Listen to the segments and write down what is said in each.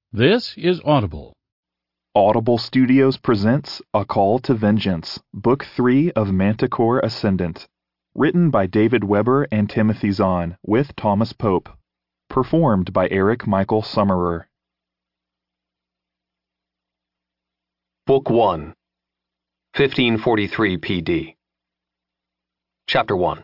This is Audible. Audible Studios presents A Call to Vengeance, Book 3 of Manticore Ascendant. Written by David Weber and Timothy Zahn, with Thomas Pope. Performed by Eric Michael Summerer. Book 1, 1543 PD. Chapter 1.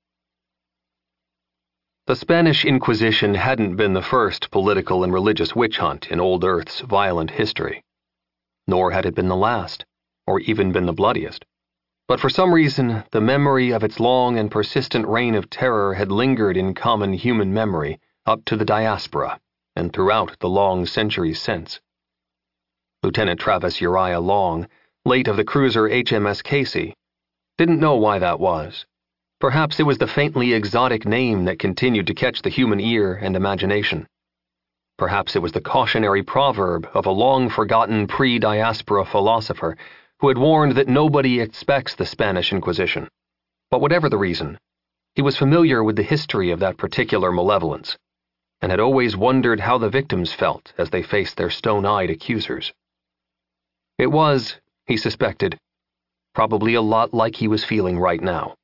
The Spanish Inquisition hadn't been the first political and religious witch hunt in old Earth's violent history. Nor had it been the last, or even been the bloodiest. But for some reason, the memory of its long and persistent reign of terror had lingered in common human memory up to the diaspora, and throughout the long centuries since. Lieutenant Travis Uriah Long, late of the cruiser HMS Casey, didn't know why that was. Perhaps it was the faintly exotic name that continued to catch the human ear and imagination. Perhaps it was the cautionary proverb of a long-forgotten pre-diaspora philosopher who had warned that nobody expects the Spanish Inquisition. But whatever the reason, he was familiar with the history of that particular malevolence, and had always wondered how the victims felt as they faced their stone-eyed accusers. It was, he suspected, probably a lot like he was feeling right now.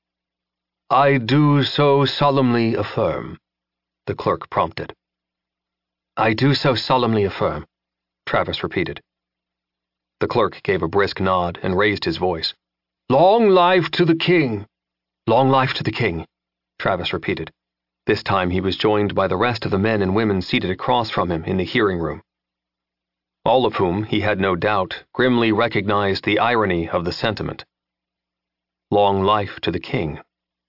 "I do so solemnly affirm," the clerk prompted. "I do so solemnly affirm," Travis repeated. The clerk gave a brisk nod and raised his voice. "Long life to the king!" "Long life to the king," Travis repeated. This time he was joined by the rest of the men and women seated across from him in the hearing room, all of whom, he had no doubt, grimly recognized the irony of the sentiment. Long life to the king.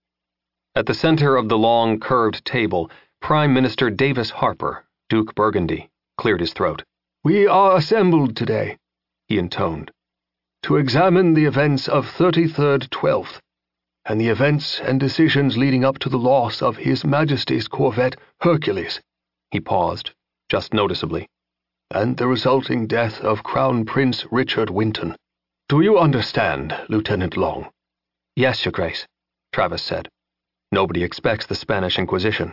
At the center of the long, curved table, Prime Minister Davis Harper, Duke Burgundy, cleared his throat. "We are assembled today," he intoned, "to examine the events of 33rd 12th, and the events and decisions leading up to the loss of His Majesty's corvette Hercules." He paused, just noticeably. "And the resulting death of Crown Prince Richard Winton. Do you understand, Lieutenant Long?" "Yes, Your Grace," Travis said. Nobody expects the Spanish Inquisition.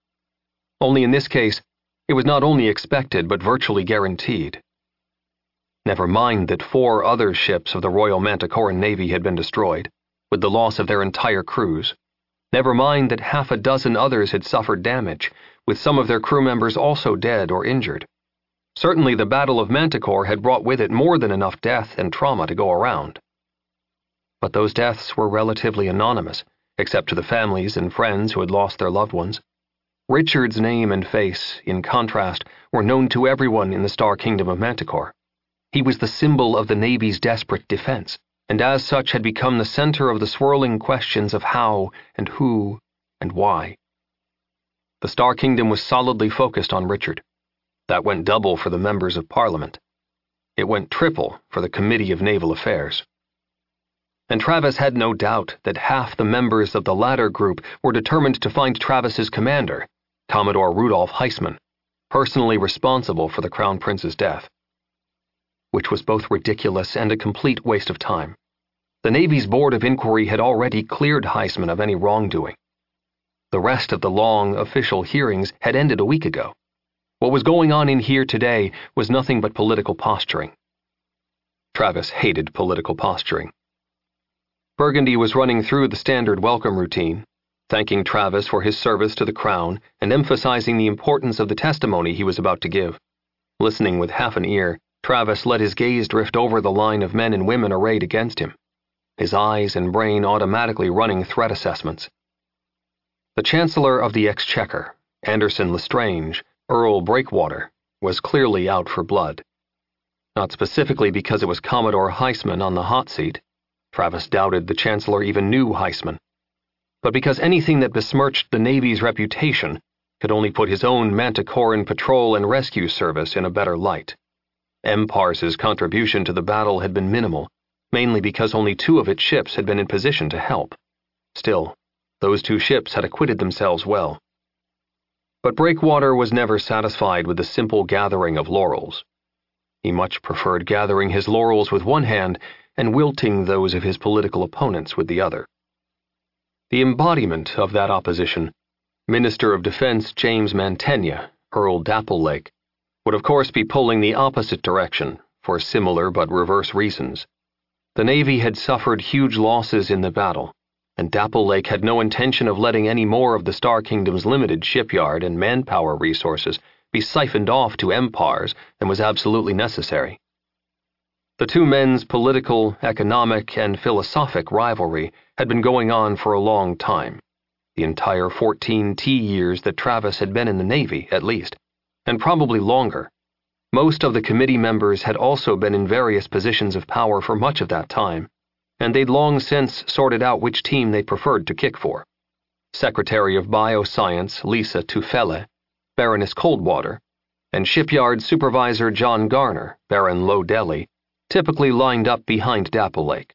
Only in this case, it was not only expected but virtually guaranteed. Never mind that 4 other ships of the Royal Manticoran Navy had been destroyed, with the loss of their entire crews. Never mind that half a dozen others had suffered damage, with some of their crew members also dead or injured. Certainly the Battle of Manticore had brought with it more than enough death and trauma to go around. But those deaths were relatively anonymous, except to the families and friends who had lost their loved ones. Richard's name and face, in contrast, were known to everyone in the Star Kingdom of Manticore. He was the symbol of the Navy's desperate defense, and as such had become the center of the swirling questions of how and who and why. The Star Kingdom was solidly focused on Richard. That went double for the members of Parliament. It went triple for the Committee of Naval Affairs. And Travis had no doubt that half the members of the latter group were determined to find Travis's commander, Commodore Rudolph Heisman, personally responsible for the Crown Prince's death. Which was both ridiculous and a complete waste of time. The Navy's Board of Inquiry had already cleared Heisman of any wrongdoing. The rest of the long, official hearings had ended a week ago. What was going on in here today was nothing but political posturing. Travis hated political posturing. Burgundy was running through the standard welcome routine, thanking Travis for his service to the Crown and emphasizing the importance of the testimony he was about to give. Listening with half an ear, Travis let his gaze drift over the line of men and women arrayed against him, his eyes and brain automatically running threat assessments. The Chancellor of the Exchequer, Anderson Lestrange, Earl Breakwater, was clearly out for blood. Not specifically because it was Commodore Heisman on the hot seat. Travis doubted the Chancellor even knew Heisman, but because anything that besmirched the Navy's reputation could only put his own Manticoran Patrol and Rescue Service in a better light. MPARS's contribution to the battle had been minimal, mainly because only 2 of its ships had been in position to help. Still, those 2 ships had acquitted themselves well. But Breakwater was never satisfied with the simple gathering of laurels. He much preferred gathering his laurels with one hand and wilting those of his political opponents with the other. The embodiment of that opposition, Minister of Defense James Mantegna, Earl Dapplelake, would of course be pulling the opposite direction for similar but reverse reasons. The Navy had suffered huge losses in the battle, and Dapple Lake had no intention of letting any more of the Star Kingdom's limited shipyard and manpower resources be siphoned off to empires than was absolutely necessary. The two men's political, economic, and philosophic rivalry had been going on for a long time, the entire 14 years that Travis had been in the Navy, at least, and probably longer. Most of the committee members had also been in various positions of power for much of that time, and they'd long since sorted out which team they preferred to kick for. Secretary of Bioscience Lisa Tufele, Baroness Coldwater, and Shipyard Supervisor John Garner, Baron Lodeli, typically lined up behind Dapple Lake.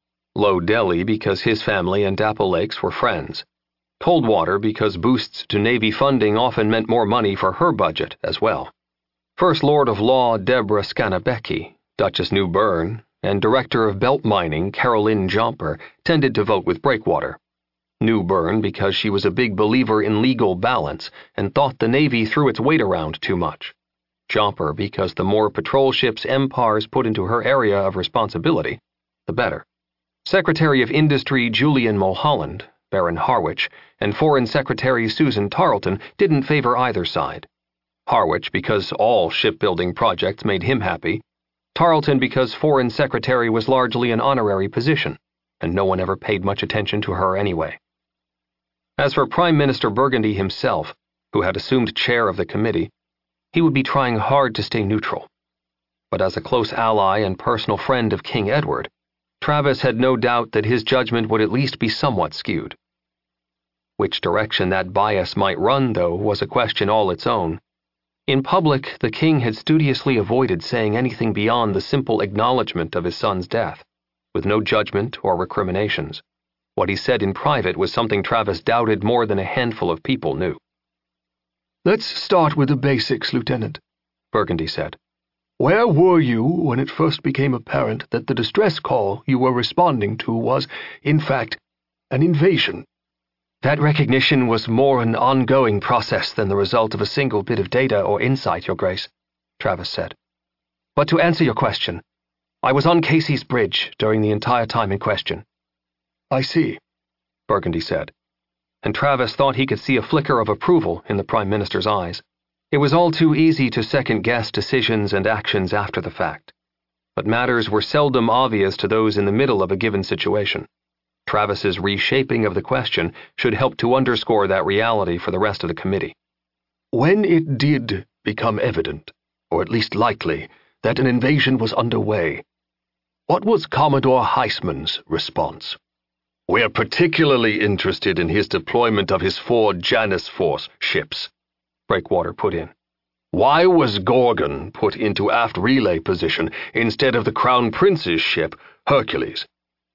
Lodeli because his family and Dapple Lake's were friends. Coldwater because boosts to Navy funding often meant more money for her budget as well. First Lord of Law Deborah Scanabecchi, Duchess New Bern, and Director of Belt Mining Caroline Jomper tended to vote with Breakwater. New Bern because she was a big believer in legal balance and thought the Navy threw its weight around too much. Jomper because the more patrol ships empires put into her area of responsibility, the better. Secretary of Industry Julian Mulholland, Baron Harwich, and Foreign Secretary Susan Tarleton didn't favor either side. Harwich because all shipbuilding projects made him happy, Tarleton because Foreign Secretary was largely an honorary position, and no one ever paid much attention to her anyway. As for Prime Minister Burgundy himself, who had assumed chair of the committee, he would be trying hard to stay neutral. But as a close ally and personal friend of King Edward, Travis had no doubt that his judgment would at least be somewhat skewed. Which direction that bias might run, though, was a question all its own. In public, the king had studiously avoided saying anything beyond the simple acknowledgement of his son's death, with no judgment or recriminations. What he said in private was something Travis doubted more than a handful of people knew. "Let's start with the basics, Lieutenant," Burgundy said. "Where were you when it first became apparent that the distress call you were responding to was, in fact, an invasion?" That recognition was more an ongoing process than the result of a single bit of data or insight, Your Grace, Travis said. But to answer your question, I was on Casey's Bridge during the entire time in question. "I see," Burgundy said, and Travis thought he could see a flicker of approval in the Prime Minister's eyes. It was all too easy to second-guess decisions and actions after the fact, but matters were seldom obvious to those in the middle of a given situation. Travis's reshaping of the question should help to underscore that reality for the rest of the committee. "When it did become evident, or at least likely, that an invasion was underway, what was Commodore Heisman's response?" "We're particularly interested in his deployment of his 4 Janus Force ships," Breakwater put in. "Why was Gorgon put into aft relay position instead of the Crown Prince's ship, Hercules?"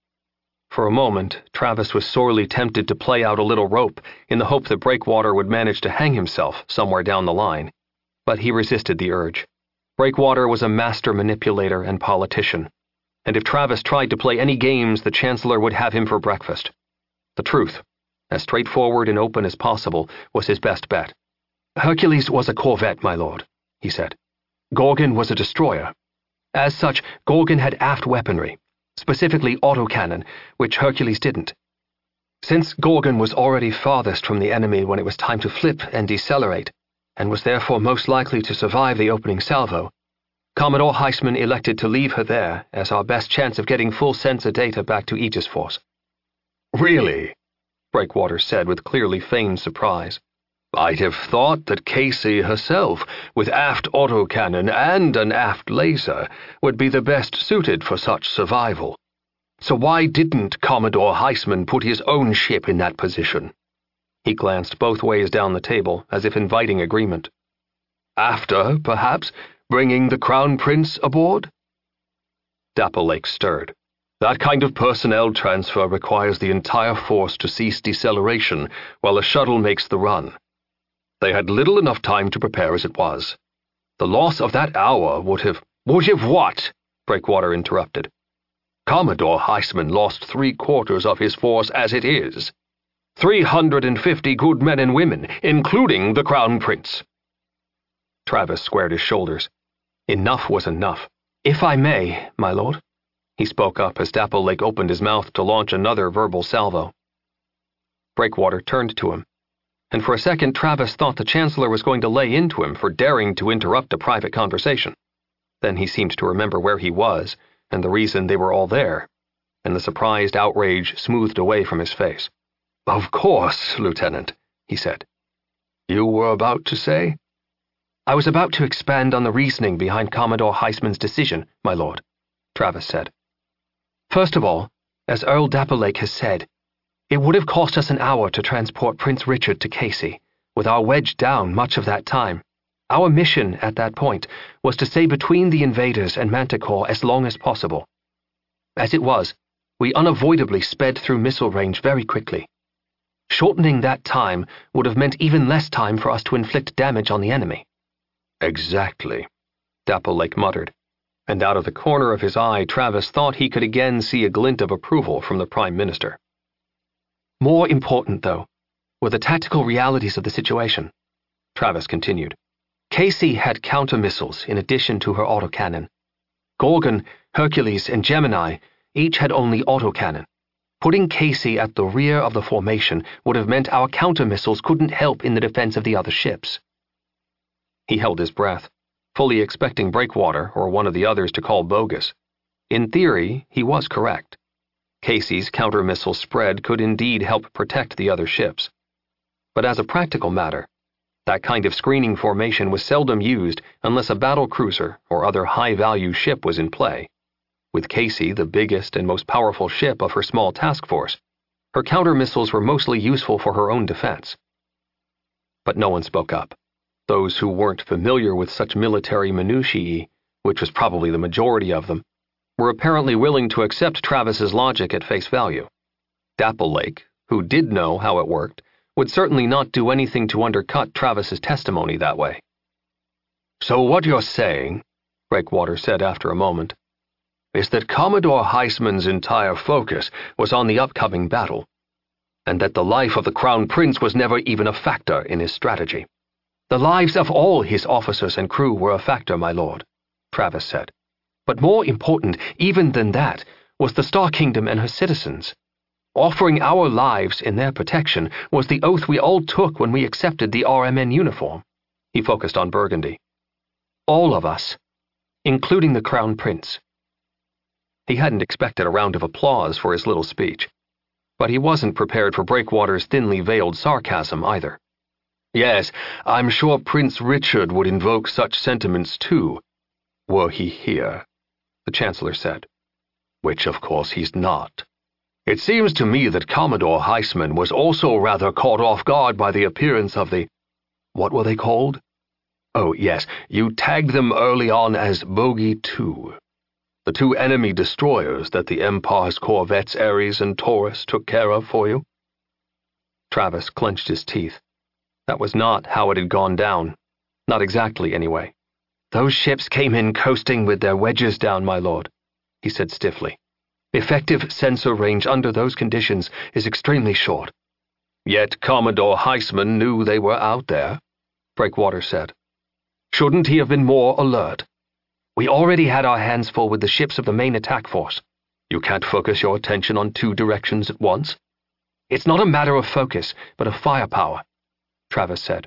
For a moment, Travis was sorely tempted to play out a little rope in the hope that Breakwater would manage to hang himself somewhere down the line. But he resisted the urge. Breakwater was a master manipulator and politician, and if Travis tried to play any games, the Chancellor would have him for breakfast. The truth, as straightforward and open as possible, was his best bet. "Hercules was a corvette, my lord," he said. "Gorgon was a destroyer. As such, Gorgon had aft weaponry, specifically autocannon, which Hercules didn't. Since Gorgon was already farthest from the enemy when it was time to flip and decelerate, and was therefore most likely to survive the opening salvo, Commodore Heisman elected to leave her there as our best chance of getting full sensor data back to Aegis Force." "Really?" Breakwater said with clearly feigned surprise. "I'd have thought that Casey herself, with aft autocannon and an aft laser, would be the best suited for such survival. So why didn't Commodore Heisman put his own ship in that position?" He glanced both ways down the table, as if inviting agreement. "After, perhaps, bringing the Crown Prince aboard?" Dapple Lake stirred. "That kind of personnel transfer requires the entire force to cease deceleration while the shuttle makes the run. They had little enough time to prepare as it was. The loss of that hour would have—" "Would have what?" Breakwater interrupted. "Commodore Heisman lost 3/4 of his force as it is. 350 good men and women, including the Crown Prince." Travis squared his shoulders. Enough was enough. "If I may, my lord," he spoke up as Dapple Lake opened his mouth to launch another verbal salvo. Breakwater turned to him, and for a second Travis thought the Chancellor was going to lay into him for daring to interrupt a private conversation. Then he seemed to remember where he was and the reason they were all there, and the surprised outrage smoothed away from his face. "Of course, Lieutenant," he said. "You were about to say?" "I was about to expand on the reasoning behind Commodore Heisman's decision, my lord," Travis said. "First of all, as Earl Dapple Lake has said, it would have cost us an hour to transport Prince Richard to Casey, with our wedge down much of that time. Our mission at that point was to stay between the invaders and Manticore as long as possible. As it was, we unavoidably sped through missile range very quickly. Shortening that time would have meant even less time for us to inflict damage on the enemy." "Exactly," Dapple Lake muttered, and out of the corner of his eye Travis thought he could again see a glint of approval from the Prime Minister. "More important, though, were the tactical realities of the situation," Travis continued. "Casey had counter-missiles in addition to her autocannon. Gorgon, Hercules, and Gemini each had only autocannon. Putting Casey at the rear of the formation would have meant our counter-missiles couldn't help in the defense of the other ships." He held his breath, fully expecting Breakwater or one of the others to call bogus. In theory, he was correct. Casey's counter-missile spread could indeed help protect the other ships. But as a practical matter, that kind of screening formation was seldom used unless a battle cruiser or other high-value ship was in play. With Casey the biggest and most powerful ship of her small task force, her counter-missiles were mostly useful for her own defense. But no one spoke up. Those who weren't familiar with such military minutiae, which was probably the majority of them, were apparently willing to accept Travis's logic at face value. Dapple Lake, who did know how it worked, would certainly not do anything to undercut Travis's testimony that way. "So what you're saying," Breakwater said after a moment, "is that Commodore Heisman's entire focus was on the upcoming battle, and that the life of the Crown Prince was never even a factor in his strategy." "The lives of all his officers and crew were a factor, my lord," Travis said. "But more important, even than that, was the Star Kingdom and her citizens. Offering our lives in their protection was the oath we all took when we accepted the RMN uniform." He focused on Burgundy. "All of us, including the Crown Prince." He hadn't expected a round of applause for his little speech, but he wasn't prepared for Breakwater's thinly veiled sarcasm either. "Yes, I'm sure Prince Richard would invoke such sentiments too, were he here," the Chancellor said. "Which, of course, he's not. It seems to me that Commodore Heisman was also rather caught off guard by the appearance of the— what were they called? Oh, yes, you tagged them early on as Bogey 2. The two enemy destroyers that the Empire's corvettes Ares and Taurus took care of for you." Travis clenched his teeth. That was not how it had gone down. Not exactly, anyway. "Those ships came in coasting with their wedges down, my lord," he said stiffly. "Effective sensor range under those conditions is extremely short." "Yet Commodore Heisman knew they were out there," Breakwater said. "Shouldn't he have been more alert? We already had our hands full with the ships of the main attack force. You can't focus your attention on two directions at once?" "It's not a matter of focus, but of firepower," Travis said.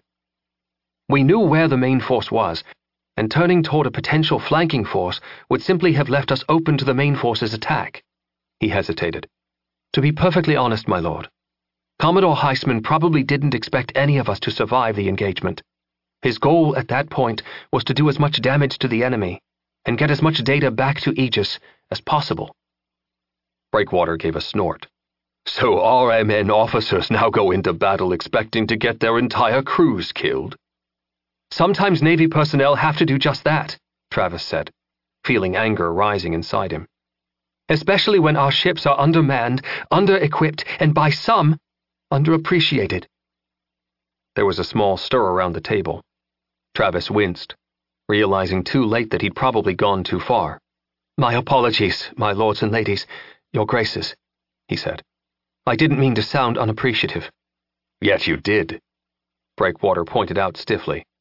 "We knew where the main force was, and turning toward a potential flanking force would simply have left us open to the main force's attack." He hesitated. "To be perfectly honest, my lord, Commodore Heisman probably didn't expect any of us to survive the engagement. His goal at that point was to do as much damage to the enemy and get as much data back to Aegis as possible." Breakwater gave a snort. "So RMN officers now go into battle expecting to get their entire crews killed?" "Sometimes Navy personnel have to do just that," Travis said, feeling anger rising inside him. "Especially when our ships are undermanned, under-equipped, and by some, underappreciated." There was a small stir around the table. Travis winced, realizing too late that he'd probably gone too far. "My apologies, my lords and ladies, your graces," he said. "I didn't mean to sound unappreciative." "Yet you did," Breakwater pointed out stiffly.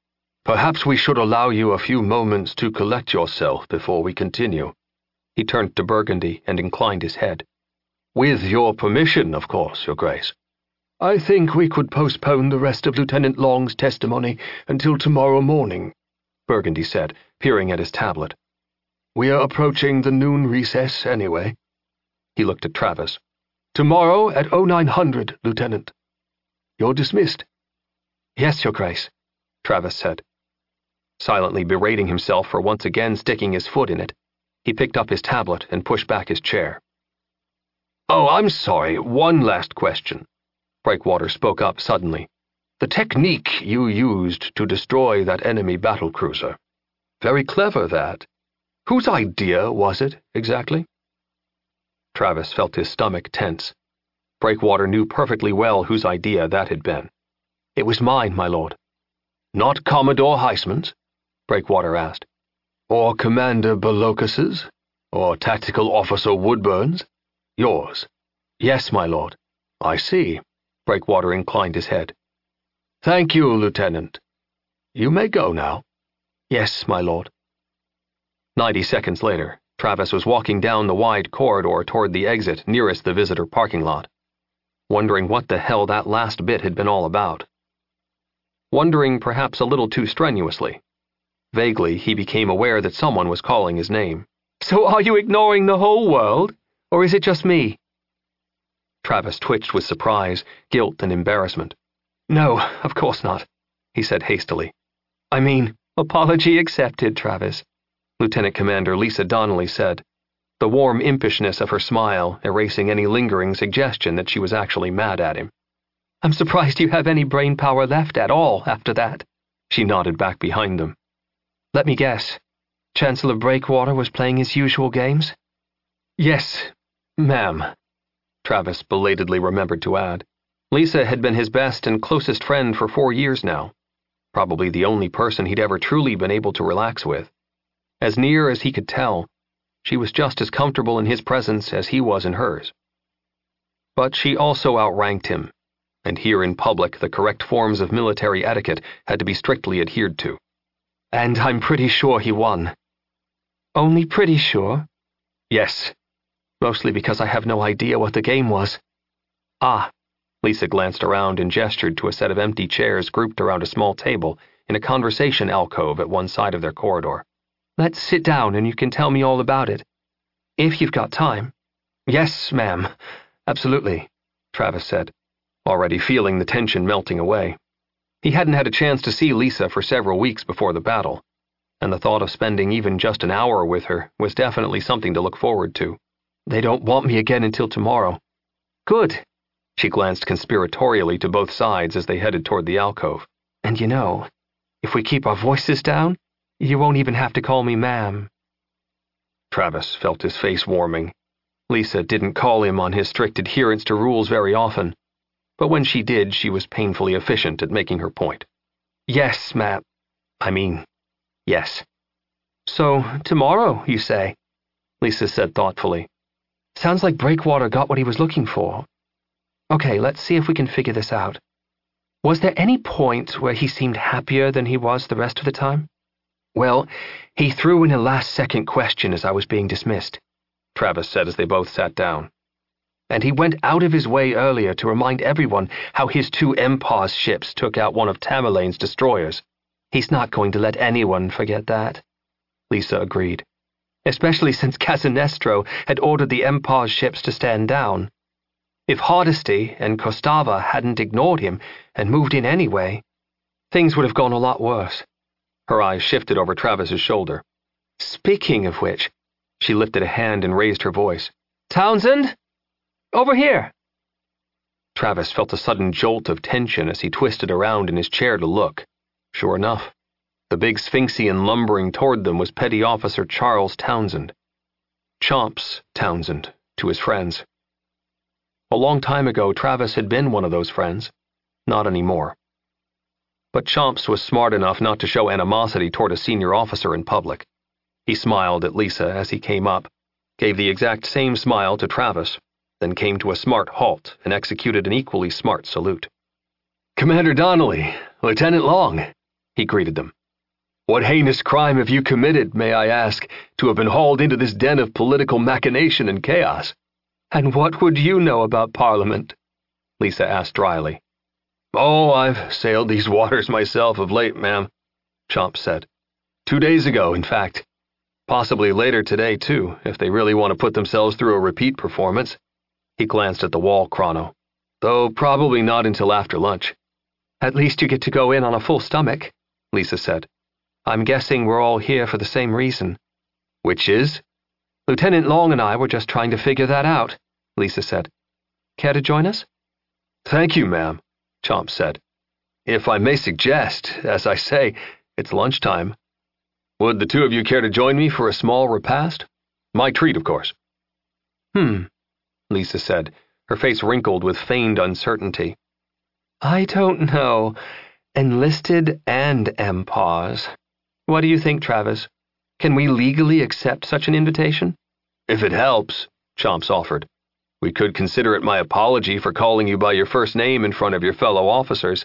Perhaps we should allow you a few moments to collect yourself before we continue. He turned to Burgundy and inclined his head. With your permission, of course, Your Grace. I think we could postpone the rest of Lieutenant Long's testimony until tomorrow morning, Burgundy said, peering at his tablet. We are approaching the noon recess anyway. He looked at Travis. Tomorrow at 0900, Lieutenant. You're dismissed. Yes, Your Grace, Travis said. Silently berating himself for once again sticking his foot in it, he picked up his tablet and pushed back his chair. Oh, I'm sorry, one last question. Breakwater spoke up suddenly. The technique you used to destroy that enemy battlecruiser. Very clever, that. Whose idea was it, exactly? Travis felt his stomach tense. Breakwater knew perfectly well whose idea that had been. It was mine, my lord. Not Commodore Heisman's? Breakwater asked. Or Commander Belocus's? Or Tactical Officer Woodburn's? Yours. Yes, my lord. I see. Breakwater inclined his head. Thank you, Lieutenant. You may go now. Yes, my lord. 90 seconds later, Travis was walking down the wide corridor toward the exit nearest the visitor parking lot, wondering what the hell that last bit had been all about. Wondering perhaps a little too strenuously. Vaguely, he became aware that someone was calling his name. So are you ignoring the whole world? Or is it just me? Travis twitched with surprise, guilt, and embarrassment. No, of course not, he said hastily. I mean, apology accepted, Travis, Lieutenant Commander Lisa Donnelly said, the warm impishness of her smile erasing any lingering suggestion that she was actually mad at him. I'm surprised you have any brain power left at all after that. She nodded back behind them. Let me guess. Chancellor Breakwater was playing his usual games? Yes, ma'am, Travis belatedly remembered to add. Lisa had been his best and closest friend for 4 years now, probably the only person he'd ever truly been able to relax with. As near as he could tell, she was just as comfortable in his presence as he was in hers. But she also outranked him, and here in public the correct forms of military etiquette had to be strictly adhered to. And I'm pretty sure he won. Only pretty sure? Yes, mostly because I have no idea what the game was. Ah, Lisa glanced around and gestured to a set of empty chairs grouped around a small table in a conversation alcove at one side of their corridor. Let's sit down and you can tell me all about it. If you've got time. Yes, ma'am. Absolutely, Travis said, already feeling the tension melting away. He hadn't had a chance to see Lisa for several weeks before the battle, and the thought of spending even just an hour with her was definitely something to look forward to. They don't want me again until tomorrow. Good. She glanced conspiratorially to both sides as they headed toward the alcove. And you know, if we keep our voices down, you won't even have to call me ma'am. Travis felt his face warming. Lisa didn't call him on his strict adherence to rules very often, but when she did, she was painfully efficient at making her point. Yes, ma'am. Yes. So, tomorrow, you say? Lisa said thoughtfully. Sounds like Breakwater got what he was looking for. Okay, let's see if we can figure this out. Was there any point where he seemed happier than he was the rest of the time? Well, he threw in a last-second question as I was being dismissed, Travis said as they both sat down. And he went out of his way earlier to remind everyone how his 2 Empars ships took out one of Tamerlane's destroyers. He's not going to let anyone forget that, Lisa agreed, especially since Casanestro had ordered the Empars ships to stand down. If Hardesty and Costava hadn't ignored him and moved in anyway, things would have gone a lot worse. Her eyes shifted over Travis's shoulder. Speaking of which, she lifted a hand and raised her voice. Townsend? Over here! Travis felt a sudden jolt of tension as he twisted around in his chair to look. Sure enough, the big Sphinxian lumbering toward them was Petty Officer Charles Townsend. Chomps Townsend, to his friends. A long time ago, Travis had been one of those friends. Not anymore. But Chomps was smart enough not to show animosity toward a senior officer in public. He smiled at Lisa as he came up, gave the exact same smile to Travis, then came to a smart halt and executed an equally smart salute. Commander Donnelly, Lieutenant Long, he greeted them. What heinous crime have you committed, may I ask, to have been hauled into this den of political machination and chaos? And what would you know about Parliament? Lisa asked dryly. Oh, I've sailed these waters myself of late, ma'am, Chomps said. 2 days ago, in fact. Possibly later today, too, if they really want to put themselves through a repeat performance. He glanced at the wall chrono. Though probably not until after lunch. At least you get to go in on a full stomach, Lisa said. I'm guessing we're all here for the same reason. Which is? Lieutenant Long and I were just trying to figure that out, Lisa said. Care to join us? Thank you, ma'am, Chomps said. If I may suggest, as I say, it's lunchtime. Would the two of you care to join me for a small repast? My treat, of course. Lisa said, her face wrinkled with feigned uncertainty. I don't know. Enlisted and MPAWS. What do you think, Travis? Can we legally accept such an invitation? If it helps, Chomps offered. We could consider it my apology for calling you by your first name in front of your fellow officers.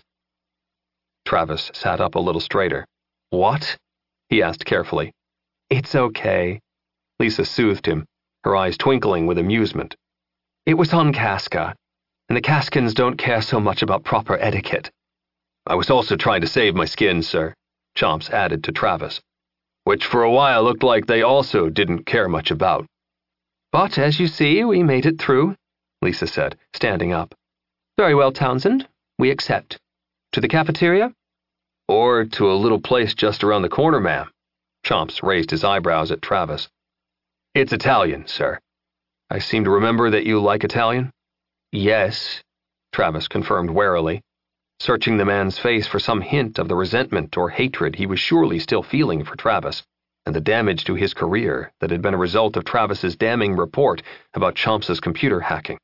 Travis sat up a little straighter. What? He asked carefully. It's okay. Lisa soothed him, her eyes twinkling with amusement. It was on Casca, and the Caskans don't care so much about proper etiquette. I was also trying to save my skin, sir, Chomps added to Travis, which for a while looked like they also didn't care much about. But as you see, we made it through, Lisa said, standing up. Very well, Townsend. We accept. To the cafeteria? Or to a little place just around the corner, ma'am. Chomps raised his eyebrows at Travis. It's Italian, sir. I seem to remember that you like Italian? Yes, Travis confirmed warily, searching the man's face for some hint of the resentment or hatred he was surely still feeling for Travis, and the damage to his career that had been a result of Travis's damning report about Chomps's computer hacking.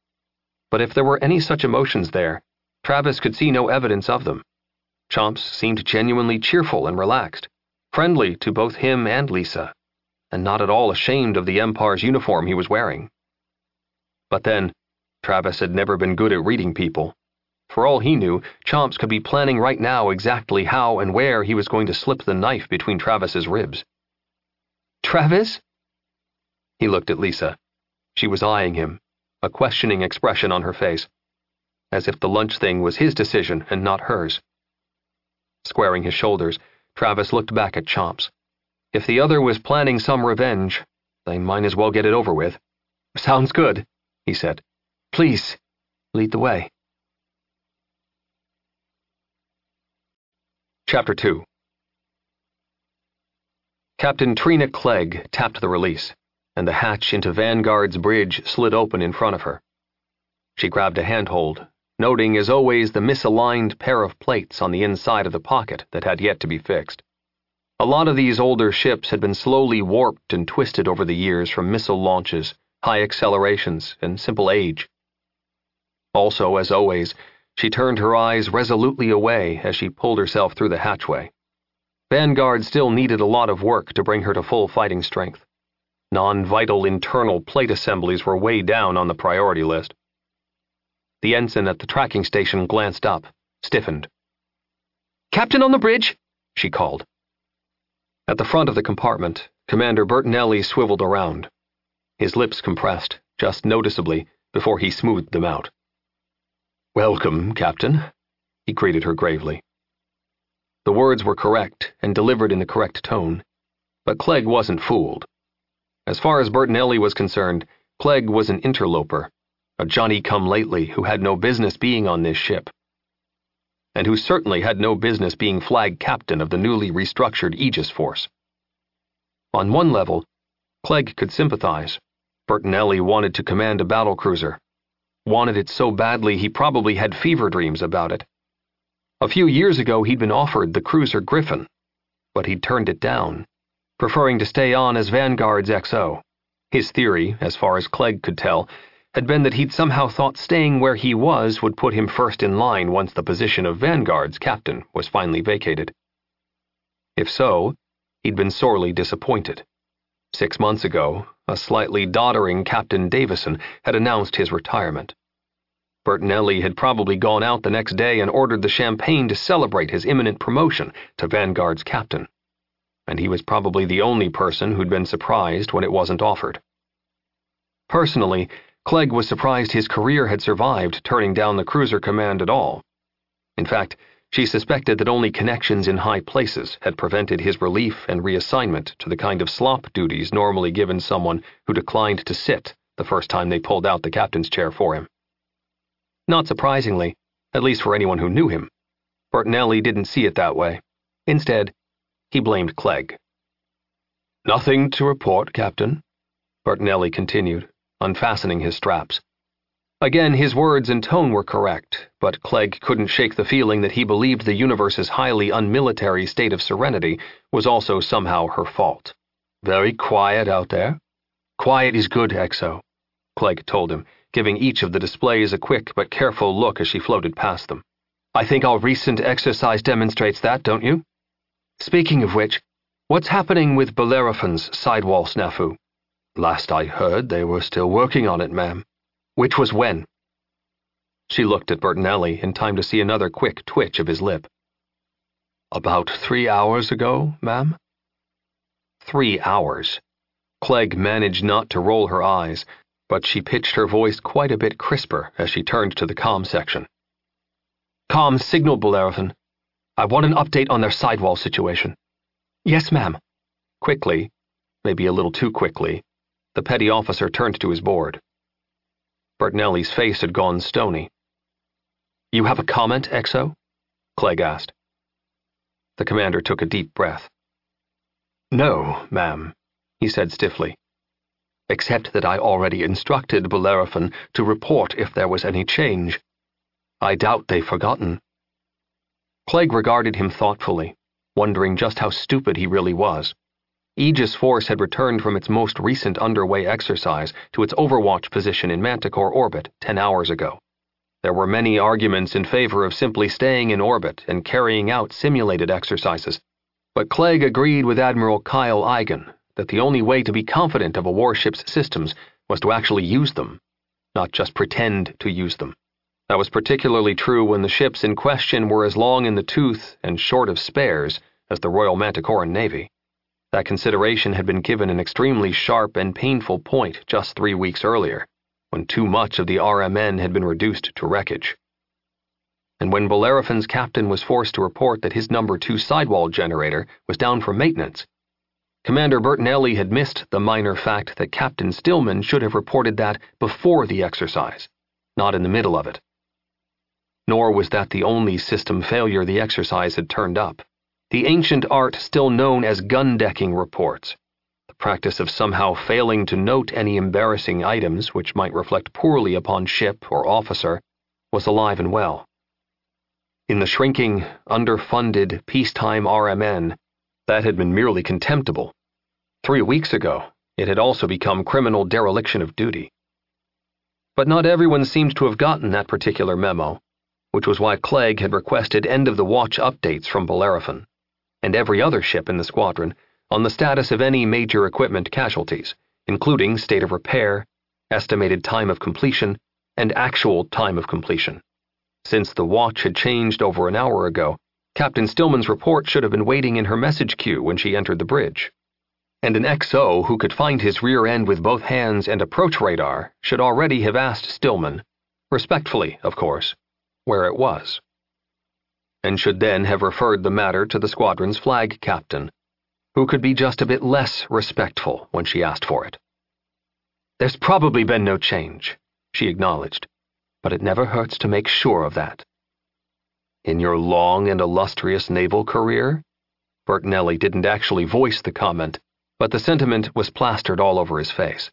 But if there were any such emotions there, Travis could see no evidence of them. Chomps seemed genuinely cheerful and relaxed, friendly to both him and Lisa, and not at all ashamed of the Empire's uniform he was wearing. But then, Travis had never been good at reading people. For all he knew, Chomps could be planning right now exactly how and where he was going to slip the knife between Travis's ribs. Travis? He looked at Lisa. She was eyeing him, a questioning expression on her face, as if the lunch thing was his decision and not hers. Squaring his shoulders, Travis looked back at Chomps. If the other was planning some revenge, they might as well get it over with. Sounds good, he said. Please, lead the way. Chapter 2. Captain Trina Clegg tapped the release, and the hatch into Vanguard's bridge slid open in front of her. She grabbed a handhold, noting as always the misaligned pair of plates on the inside of the pocket that had yet to be fixed. A lot of these older ships had been slowly warped and twisted over the years from missile launches, high accelerations, and simple age. Also, as always, she turned her eyes resolutely away as she pulled herself through the hatchway. Vanguard still needed a lot of work to bring her to full fighting strength. Non-vital internal plate assemblies were way down on the priority list. The ensign at the tracking station glanced up, stiffened. "Captain on the bridge!" she called. At the front of the compartment, Commander Bertinelli swiveled around. His lips compressed, just noticeably, before he smoothed them out. "Welcome, Captain," he greeted her gravely. The words were correct and delivered in the correct tone, but Clegg wasn't fooled. As far as Bertinelli was concerned, Clegg was an interloper, a Johnny-come-lately who had no business being on this ship, and who certainly had no business being flag captain of the newly restructured Aegis Force. On one level, Clegg could sympathize. Bertinelli wanted to command a battlecruiser. Wanted it so badly he probably had fever dreams about it. A few years ago he'd been offered the cruiser Griffin, but he'd turned it down, preferring to stay on as Vanguard's XO. His theory, as far as Clegg could tell, had been that he'd somehow thought staying where he was would put him first in line once the position of Vanguard's captain was finally vacated. If so, he'd been sorely disappointed. 6 months ago, a slightly doddering Captain Davison had announced his retirement. Bertinelli had probably gone out the next day and ordered the champagne to celebrate his imminent promotion to Vanguard's captain. and he was probably the only person who'd been surprised when it wasn't offered. Personally, Clegg was surprised his career had survived turning down the cruiser command at all. In fact, she suspected that only connections in high places had prevented his relief and reassignment to the kind of slop duties normally given someone who declined to sit the first time they pulled out the captain's chair for him. Not surprisingly, at least for anyone who knew him, Bertinelli didn't see it that way. Instead, he blamed Clegg. "Nothing to report, Captain," Bertinelli continued, unfastening his straps. Again, his words and tone were correct, but Clegg couldn't shake the feeling that he believed the universe's highly unmilitary state of serenity was also somehow her fault. "Very quiet out there." "Quiet is good, XO," Clegg told him, giving each of the displays a quick but careful look as she floated past them. "I think our recent exercise demonstrates that, don't you? Speaking of which, what's happening with Bellerophon's sidewall snafu?" "Last I heard, they were still working on it, ma'am." "Which was when?" She looked at Bertinelli in time to see another quick twitch of his lip. "About 3 hours ago, ma'am." 3 hours. Clegg managed not to roll her eyes, but she pitched her voice quite a bit crisper as she turned to the comm section. "Comm signal, Bellerophon. I want an update on their sidewall situation." "Yes, ma'am." Quickly, maybe a little too quickly, the petty officer turned to his board. Bertinelli's face had gone stony. "You have a comment, XO?" Clegg asked. The commander took a deep breath. "No, ma'am," he said stiffly. "Except that I already instructed Bellerophon to report if there was any change. I doubt they've forgotten." Clegg regarded him thoughtfully, wondering just how stupid he really was. Aegis Force had returned from its most recent underway exercise to its overwatch position in Manticore orbit 10 hours ago. There were many arguments in favor of simply staying in orbit and carrying out simulated exercises, but Clegg agreed with Admiral Kyle Eigen that the only way to be confident of a warship's systems was to actually use them, not just pretend to use them. That was particularly true when the ships in question were as long in the tooth and short of spares as the Royal Manticoran Navy. That consideration had been given an extremely sharp and painful point just 3 weeks earlier, when too much of the RMN had been reduced to wreckage. And when Bellerophon's captain was forced to report that his number 2 sidewall generator was down for maintenance, Commander Bertinelli had missed the minor fact that Captain Stillman should have reported that before the exercise, not in the middle of it. Nor was that the only system failure the exercise had turned up. The ancient art still known as gun-decking reports, the practice of somehow failing to note any embarrassing items which might reflect poorly upon ship or officer, was alive and well. In the shrinking, underfunded, peacetime RMN, that had been merely contemptible. 3 weeks ago, it had also become criminal dereliction of duty. But not everyone seemed to have gotten that particular memo, which was why Clegg had requested end-of-the-watch updates from Bellerophon and every other ship in the squadron on the status of any major equipment casualties, including state of repair, estimated time of completion, and actual time of completion. Since the watch had changed over an hour ago, Captain Stillman's report should have been waiting in her message queue when she entered the bridge. And an XO who could find his rear end with both hands and approach radar should already have asked Stillman, respectfully, of course, where it was, and should then have referred the matter to the squadron's flag captain, who could be just a bit less respectful when she asked for it. "There's probably been no change," she acknowledged, "but it never hurts to make sure of that." "In your long and illustrious naval career?" Bertinelli didn't actually voice the comment, but the sentiment was plastered all over his face.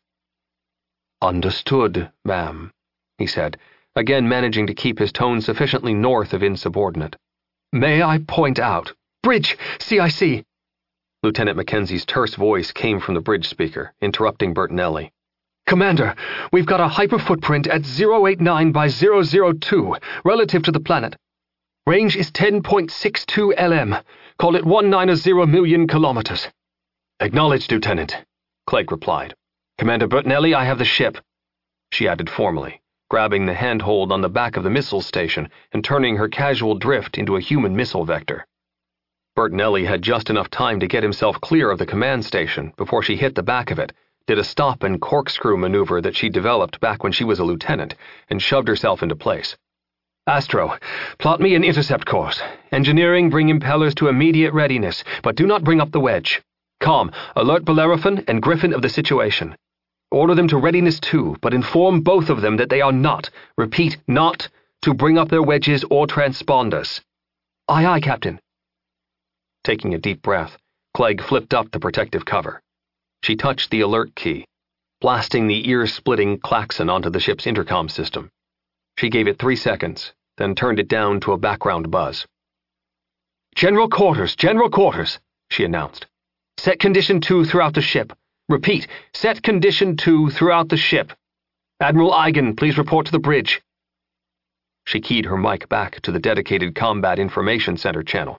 "Understood, ma'am," he said, again managing to keep his tone sufficiently north of insubordinate. "May I point out—" "Bridge! CIC!" Lieutenant Mackenzie's terse voice came from the bridge speaker, interrupting Bertinelli. "Commander, we've got a hyperfootprint at 089 by 002, relative to the planet. Range is 10.62 LM. Call it 190 million kilometers." "Acknowledged, Lieutenant," Clegg replied. "Commander Bertinelli, I have the ship," she added formally, grabbing the handhold on the back of the missile station and turning her casual drift into a human missile vector. Bertinelli had just enough time to get himself clear of the command station before she hit the back of it, did a stop and corkscrew maneuver that she developed back when she was a lieutenant, and shoved herself into place. Astro, plot me an intercept course. Engineering, bring impellers to immediate readiness, but do not bring up the wedge. Com, alert Bellerophon and Griffin of the situation. Order them to readiness 2, but inform both of them that they are not, repeat, not, to bring up their wedges or transponders. Aye, aye, Captain. Taking a deep breath, Clegg flipped up the protective cover. She touched the alert key, blasting the ear-splitting klaxon onto the ship's intercom system. She gave it 3 seconds, then turned it down to a background buzz. General quarters, she announced. Set condition 2 throughout the ship. Repeat, set condition 2 throughout the ship. Admiral Eigen, please report to the bridge. She keyed her mic back to the dedicated Combat Information Center channel.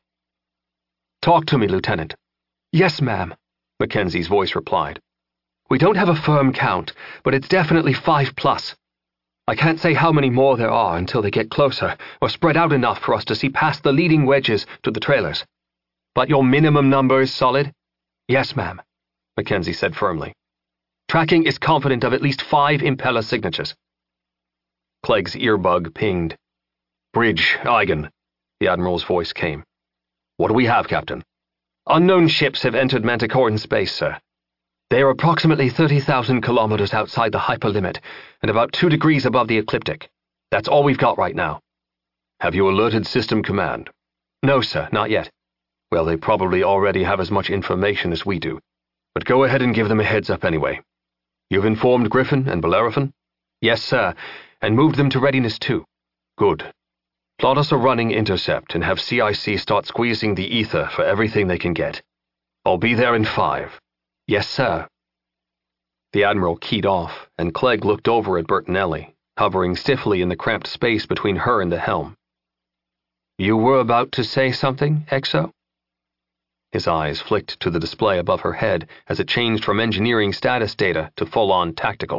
Talk to me, Lieutenant. Yes, ma'am, Mackenzie's voice replied. We don't have a firm count, but it's definitely 5+. I can't say how many more there are until they get closer, or spread out enough for us to see past the leading wedges to the trailers. But your minimum number is solid? Yes, ma'am, Mackenzie said firmly. Tracking is confident of at least 5 impeller signatures. Clegg's earbug pinged. Bridge, Eigen, the Admiral's voice came. What do we have, Captain? Unknown ships have entered Manticoran space, sir. They are approximately 30,000 kilometers outside the hyperlimit and about 2 degrees above the ecliptic. That's all we've got right now. Have you alerted System Command? No, sir, not yet. Well, they probably already have as much information as we do, but go ahead and give them a heads up anyway. You've informed Griffin and Bellerophon? Yes, sir, and moved them to readiness 2. Good. Plot us a running intercept and have CIC start squeezing the ether for everything they can get. I'll be there in 5. Yes, sir. The Admiral keyed off, and Clegg looked over at Bertinelli, hovering stiffly in the cramped space between her and the helm. You were about to say something, Exo? His eyes flicked to the display above her head as it changed from engineering status data to full-on tactical.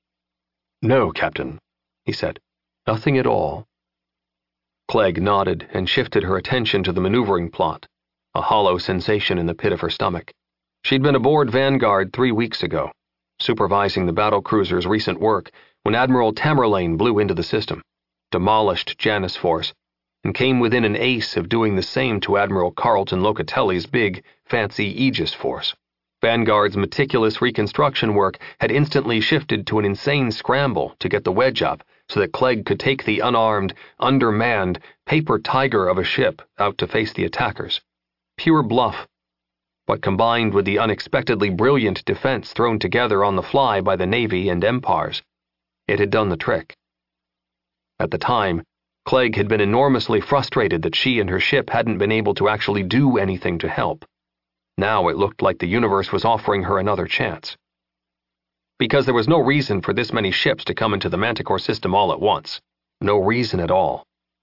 No, Captain, he said. Nothing at all. Clegg nodded and shifted her attention to the maneuvering plot, a hollow sensation in the pit of her stomach. She'd been aboard Vanguard 3 weeks ago, supervising the battlecruiser's recent work when Admiral Tamerlane blew into the system, demolished Janus Force, and came within an ace of doing the same to Admiral Carlton Locatelli's big, fancy Aegis Force. Vanguard's meticulous reconstruction work had instantly shifted to an insane scramble to get the wedge up so that Clegg could take the unarmed, undermanned, paper tiger of a ship out to face the attackers. Pure bluff. But combined with the unexpectedly brilliant defense thrown together on the fly by the Navy and Empires, it had done the trick. At the time, Clegg had been enormously frustrated that she and her ship hadn't been able to actually do anything to help. Now it looked like the universe was offering her another chance. Because there was no reason for this many ships to come into the Manticore system all at once. No reason at all.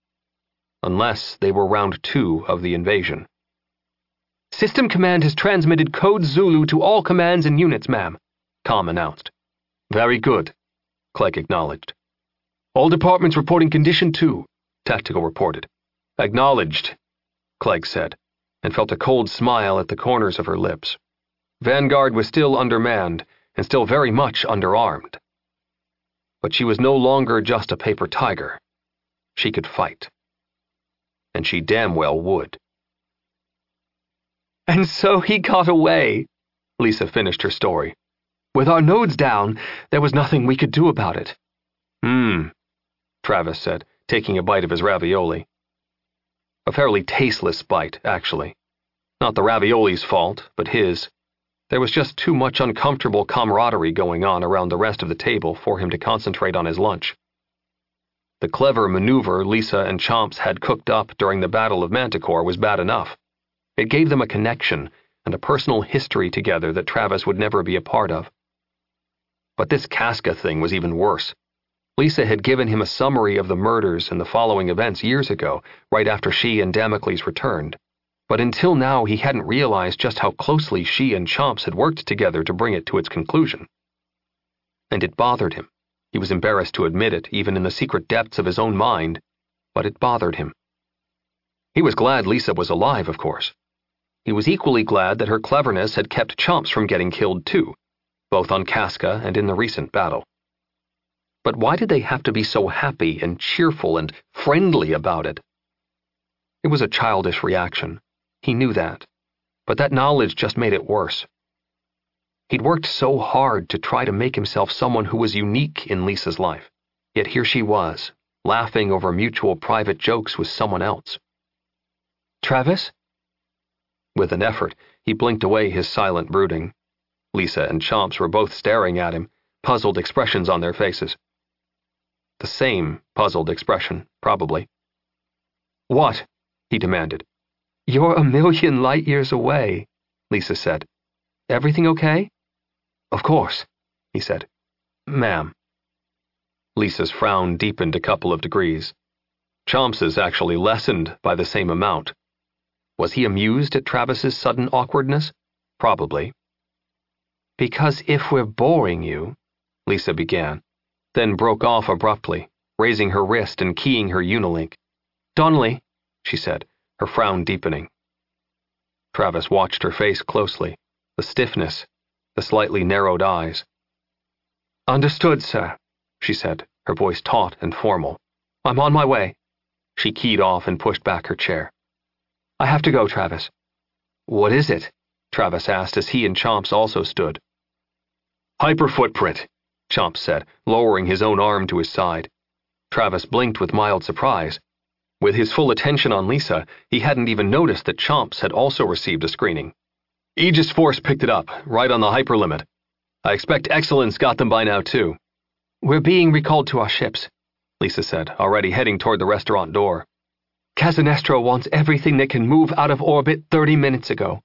Unless they were round 2 of the invasion. System Command has transmitted Code Zulu to all commands and units, ma'am, Com announced. Very good, Clegg acknowledged. All departments reporting Condition 2, Tactical reported. Acknowledged, Clegg said, and felt a cold smile at the corners of her lips. Vanguard was still undermanned, and still very much underarmed. But she was no longer just a paper tiger. She could fight. And she damn well would. And so he got away, Lisa finished her story. With our nodes down, there was nothing we could do about it. Travis said, taking a bite of his ravioli. A fairly tasteless bite, actually. Not the ravioli's fault, but his. There was just too much uncomfortable camaraderie going on around the rest of the table for him to concentrate on his lunch. The clever maneuver Lisa and Chomps had cooked up during the Battle of Manticore was bad enough. It gave them a connection and a personal history together that Travis would never be a part of. But this Casca thing was even worse. Lisa had given him a summary of the murders and the following events years ago, right after she and Damocles returned. But until now he hadn't realized just how closely she and Chomps had worked together to bring it to its conclusion. And it bothered him. He was embarrassed to admit it, even in the secret depths of his own mind, but it bothered him. He was glad Lisa was alive, of course. He was equally glad that her cleverness had kept Chomps from getting killed too, both on Casca and in the recent battle. But why did they have to be so happy and cheerful and friendly about it? It was a childish reaction. He knew that, but that knowledge just made it worse. He'd worked so hard to try to make himself someone who was unique in Lisa's life, yet here she was, laughing over mutual private jokes with someone else. "Travis?" With an effort, he blinked away his silent brooding. Lisa and Chomps were both staring at him, puzzled expressions on their faces. The same puzzled expression, probably. "What?" he demanded. "You're a million light years away," Lisa said. "Everything okay?" "Of course," he said. "Ma'am." Lisa's frown deepened a couple of degrees. Chomps's actually lessened by the same amount. Was he amused at Travis's sudden awkwardness? Probably. "Because if we're boring you," Lisa began, then broke off abruptly, raising her wrist and keying her Unilink. "Donnelly," she said, her frown deepening. Travis watched her face closely, the stiffness, the slightly narrowed eyes. "Understood, sir," she said, her voice taut and formal. "I'm on my way." She keyed off and pushed back her chair. "I have to go, Travis." "What is it?" Travis asked as he and Chomps also stood. "Hyperfootprint," Chomps said, lowering his own arm to his side. Travis blinked with mild surprise. With his full attention on Lisa, he hadn't even noticed that Chomps had also received a screening. "Aegis Force picked it up, right on the hyperlimit. I expect Excellence got them by now, too." "We're being recalled to our ships," Lisa said, already heading toward the restaurant door. "Casanestro wants everything that can move out of orbit 30 minutes ago."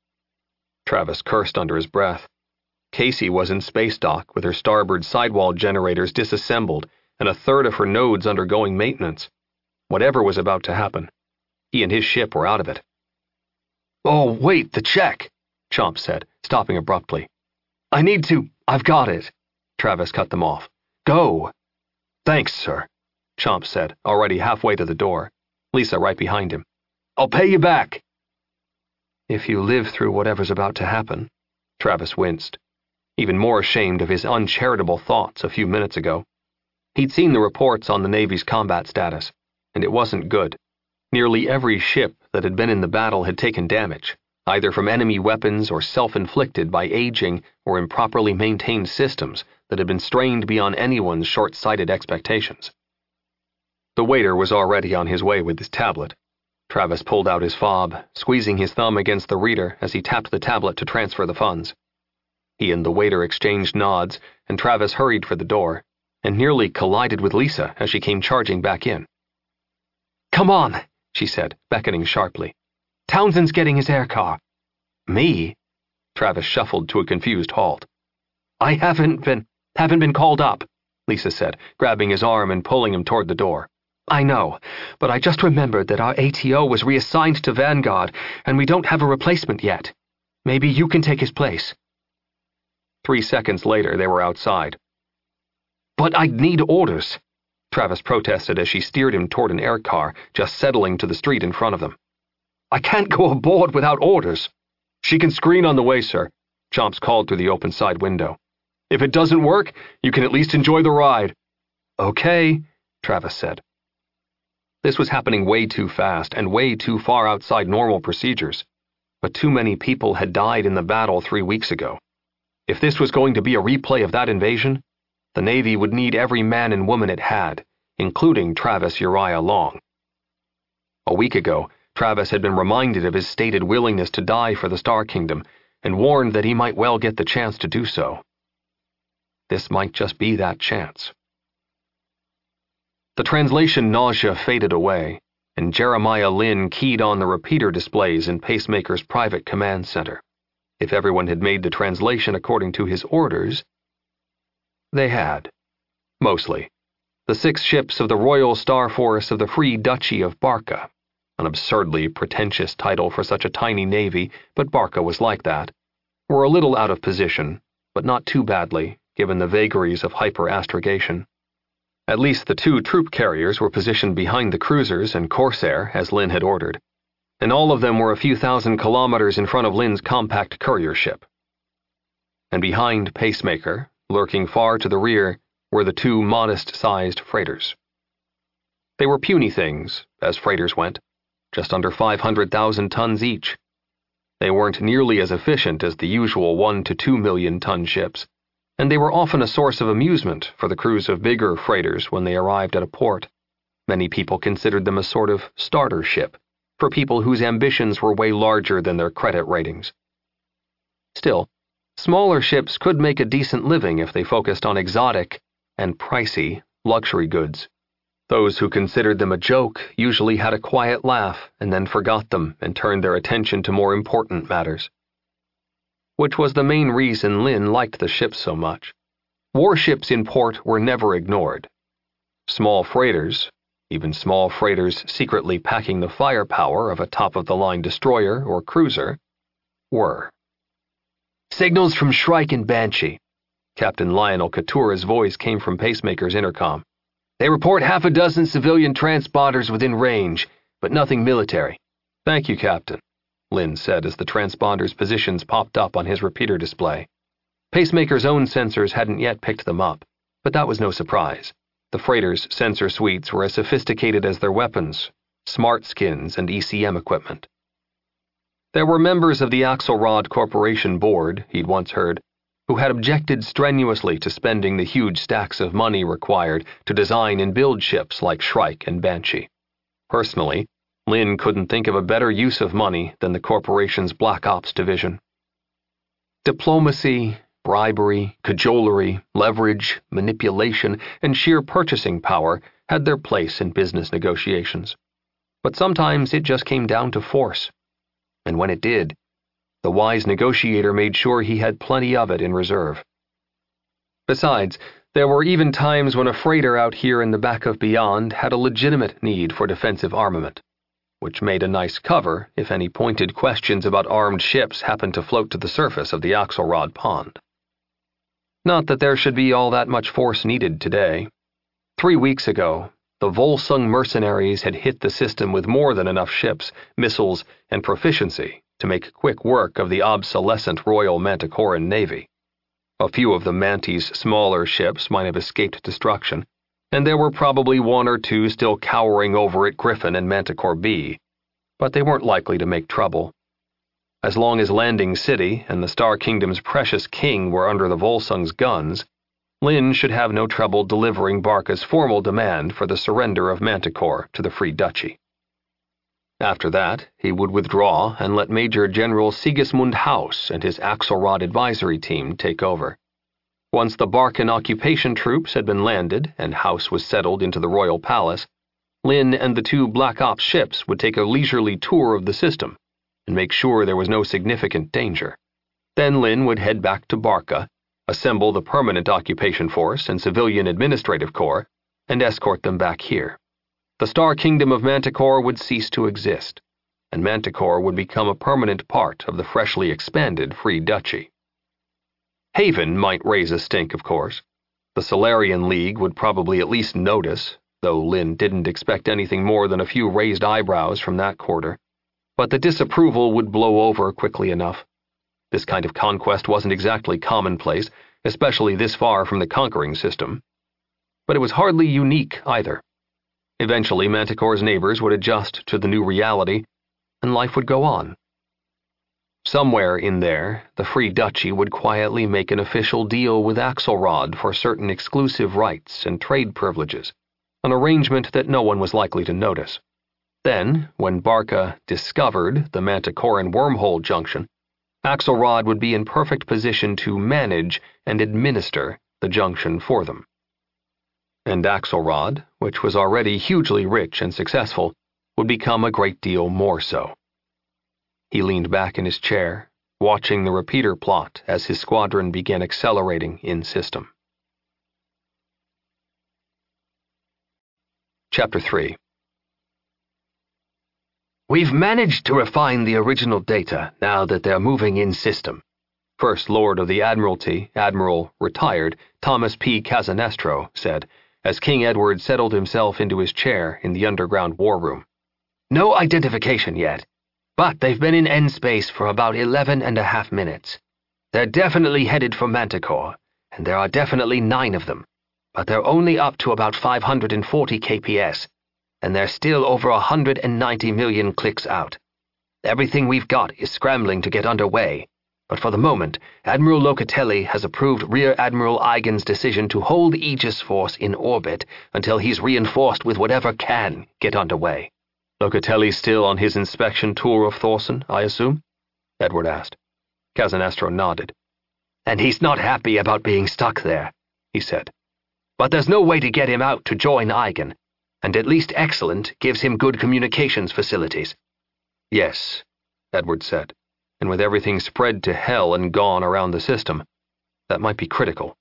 Travis cursed under his breath. Casey was in space dock with her starboard sidewall generators disassembled and a third of her nodes undergoing maintenance. Whatever was about to happen, he and his ship were out of it. "Oh, wait, the check," Chomps said, stopping abruptly. "I've got it." Travis cut them off. "Go." "Thanks, sir," Chomps said, already halfway to the door. Lisa right behind him. "I'll pay you back." "If you live through whatever's about to happen," Travis winced, even more ashamed of his uncharitable thoughts a few minutes ago. He'd seen the reports on the Navy's combat status, and it wasn't good. Nearly every ship that had been in the battle had taken damage, either from enemy weapons or self-inflicted by aging or improperly maintained systems that had been strained beyond anyone's short-sighted expectations. The waiter was already on his way with his tablet. Travis pulled out his fob, squeezing his thumb against the reader as he tapped the tablet to transfer the funds. He and the waiter exchanged nods, and Travis hurried for the door, and nearly collided with Lisa as she came charging back in. "Come on," she said, beckoning sharply. "Townsend's getting his air car." "Me?" Travis shuffled to a confused halt. "I haven't been called up," Lisa said, grabbing his arm and pulling him toward the door. "I know, but I just remembered that our ATO was reassigned to Vanguard, and we don't have a replacement yet. Maybe you can take his place." 3 seconds later, they were outside. "But I need orders," Travis protested as she steered him toward an air car just settling to the street in front of them. "I can't go aboard without orders." "She can screen on the way, sir," Chomps called through the open side window. "If it doesn't work, you can at least enjoy the ride." "Okay," Travis said. This was happening way too fast and way too far outside normal procedures, but too many people had died in the battle 3 weeks ago. If this was going to be a replay of that invasion, the Navy would need every man and woman it had, including Travis Uriah Long. A week ago, Travis had been reminded of his stated willingness to die for the Star Kingdom and warned that he might well get the chance to do so. This might just be that chance. The translation nausea faded away, and Jeremiah Lin keyed on the repeater displays in Pacemaker's private command center. If everyone had made the translation according to his orders, they had. Mostly. The 6 ships of the Royal Star Force of the Free Duchy of Barca, an absurdly pretentious title for such a tiny navy, but Barca was like that, were a little out of position, but not too badly, given the vagaries of hyperastrogation. At least the 2 troop carriers were positioned behind the cruisers and Corsair, as Lin had ordered, and all of them were a few thousand kilometers in front of Lin's compact courier ship. And behind Pacemaker, lurking far to the rear, were the two modest-sized freighters. They were puny things, as freighters went, just under 500,000 tons each. They weren't nearly as efficient as the usual 1 to 2 million ton ships, and they were often a source of amusement for the crews of bigger freighters when they arrived at a port. Many people considered them a sort of starter ship for people whose ambitions were way larger than their credit ratings. Still, smaller ships could make a decent living if they focused on exotic and pricey luxury goods. Those who considered them a joke usually had a quiet laugh and then forgot them and turned their attention to more important matters. Which was the main reason Lin liked the ships so much. Warships in port were never ignored. Small freighters, even small freighters secretly packing the firepower of a top-of-the-line destroyer or cruiser, were. "Signals from Shrike and Banshee." Captain Lionel Katura's voice came from Pacemaker's intercom. "They report half a dozen civilian transponders within range, but nothing military." "Thank you, Captain," Lin said as the transponder's positions popped up on his repeater display. Pacemaker's own sensors hadn't yet picked them up, but that was no surprise. The freighter's sensor suites were as sophisticated as their weapons, smart skins, and ECM equipment. There were members of the Axelrod Corporation board, he'd once heard, who had objected strenuously to spending the huge stacks of money required to design and build ships like Shrike and Banshee. Personally, Lin couldn't think of a better use of money than the corporation's Black Ops division. Diplomacy, bribery, cajolery, leverage, manipulation, and sheer purchasing power had their place in business negotiations. But sometimes it just came down to force. And when it did, the wise negotiator made sure he had plenty of it in reserve. Besides, there were even times when a freighter out here in the back of Beyond had a legitimate need for defensive armament, which made a nice cover if any pointed questions about armed ships happened to float to the surface of the Axelrod pond. Not that there should be all that much force needed today. 3 weeks ago, the Volsung mercenaries had hit the system with more than enough ships, missiles, and proficiency to make quick work of the obsolescent Royal Manticoran Navy. A few of the Mantis' smaller ships might have escaped destruction, and there were probably 1 or 2 still cowering over at Griffin and Manticore B, but they weren't likely to make trouble. As long as Landing City and the Star Kingdom's precious king were under the Volsung's guns, Lin should have no trouble delivering Barca's formal demand for the surrender of Manticore to the Free Duchy. After that, he would withdraw and let Major General Sigismund Haus and his Axelrod advisory team take over. Once the Barcan occupation troops had been landed and Haus was settled into the royal palace, Lin and the 2 Black Ops ships would take a leisurely tour of the system and make sure there was no significant danger. Then Lin would head back to Barca, assemble the permanent occupation force and civilian administrative corps, and escort them back here. The Star Kingdom of Manticore would cease to exist, and Manticore would become a permanent part of the freshly expanded Free Duchy. Haven might raise a stink, of course. The Solarian League would probably at least notice, though Lin didn't expect anything more than a few raised eyebrows from that quarter. But the disapproval would blow over quickly enough. This kind of conquest wasn't exactly commonplace, especially this far from the conquering system. But it was hardly unique either. Eventually, Manticore's neighbors would adjust to the new reality, and life would go on. Somewhere in there, the Free Duchy would quietly make an official deal with Axelrod for certain exclusive rights and trade privileges, an arrangement that no one was likely to notice. Then, when Barca discovered the Manticoran wormhole junction, Axelrod would be in perfect position to manage and administer the junction for them. And Axelrod, which was already hugely rich and successful, would become a great deal more so. He leaned back in his chair, watching the repeater plot as his squadron began accelerating in system. Chapter 3. "We've managed to refine the original data now that they're moving in system," First Lord of the Admiralty, Admiral retired Thomas P. Casanestro, said, as King Edward settled himself into his chair in the underground war room. "No identification yet, But they've been in end space for about 11.5 minutes. They're definitely headed for Manticore, and there are definitely 9 of them. But they're only up to about 540 kps, and they're still over 190 million clicks out. Everything we've got is scrambling to get underway, but for the moment, Admiral Locatelli has approved Rear Admiral Eigen's decision to hold the Aegis Force in orbit until he's reinforced with whatever can get underway. Locatelli's still on his inspection tour of Thorson, I assume? Edward asked. Casanastro nodded. And he's not happy about being stuck there, he said. But there's no way to get him out to join Eigen, and at least Excellent gives him good communications facilities. Yes, Edward said, and with everything spread to hell and gone around the system, that might be critical.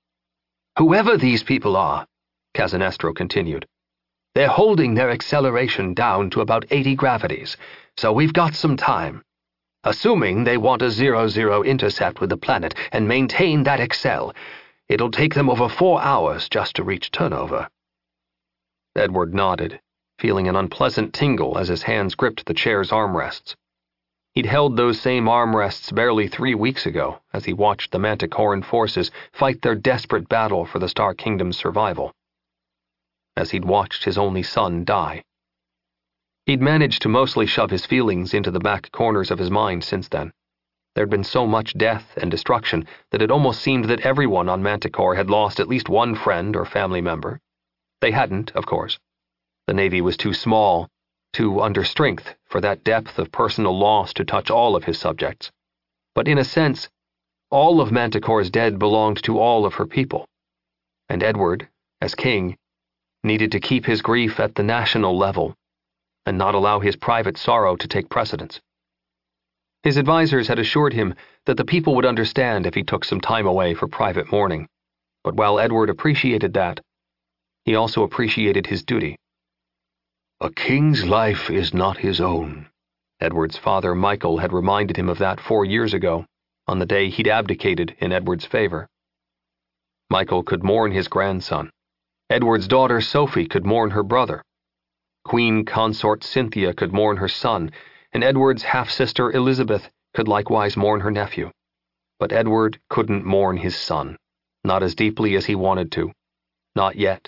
Whoever these people are, Casanastro continued, they're holding their acceleration down to about 80 gravities, so we've got some time. Assuming they want a 0-0 intercept with the planet and maintain that accel, it'll take them over 4 hours just to reach turnover. Edward nodded, feeling an unpleasant tingle as his hands gripped the chair's armrests. He'd held those same armrests barely 3 weeks ago as he watched the Manticoran forces fight their desperate battle for the Star Kingdom's survival. As he'd watched his only son die. He'd managed to mostly shove his feelings into the back corners of his mind since then. There'd been so much death and destruction that it almost seemed that everyone on Manticore had lost at least one friend or family member. They hadn't, of course. The Navy was too small, too under strength for that depth of personal loss to touch all of his subjects. But in a sense, all of Manticore's dead belonged to all of her people. And Edward, as king, needed to keep his grief at the national level and not allow his private sorrow to take precedence. His advisors had assured him that the people would understand if he took some time away for private mourning, but while Edward appreciated that, he also appreciated his duty. A king's life is not his own. Edward's father, Michael, had reminded him of that 4 years ago, on the day he'd abdicated in Edward's favor. Michael could mourn his grandson. Edward's daughter, Sophie, could mourn her brother. Queen Consort Cynthia could mourn her son, and Edward's half-sister, Elizabeth, could likewise mourn her nephew. But Edward couldn't mourn his son, not as deeply as he wanted to. Not yet.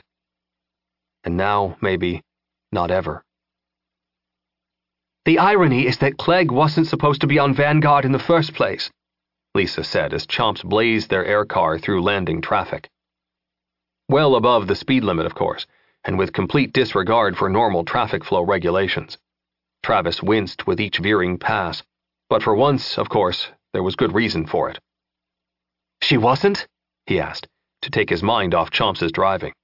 And now, maybe, not ever. The irony is that Clegg wasn't supposed to be on Vanguard in the first place, Lisa said as Chomps blazed their air car through landing traffic. Well above the speed limit, of course, and with complete disregard for normal traffic flow regulations. Travis winced with each veering pass, but for once, of course, there was good reason for it. She wasn't? He asked, to take his mind off Chomps's driving.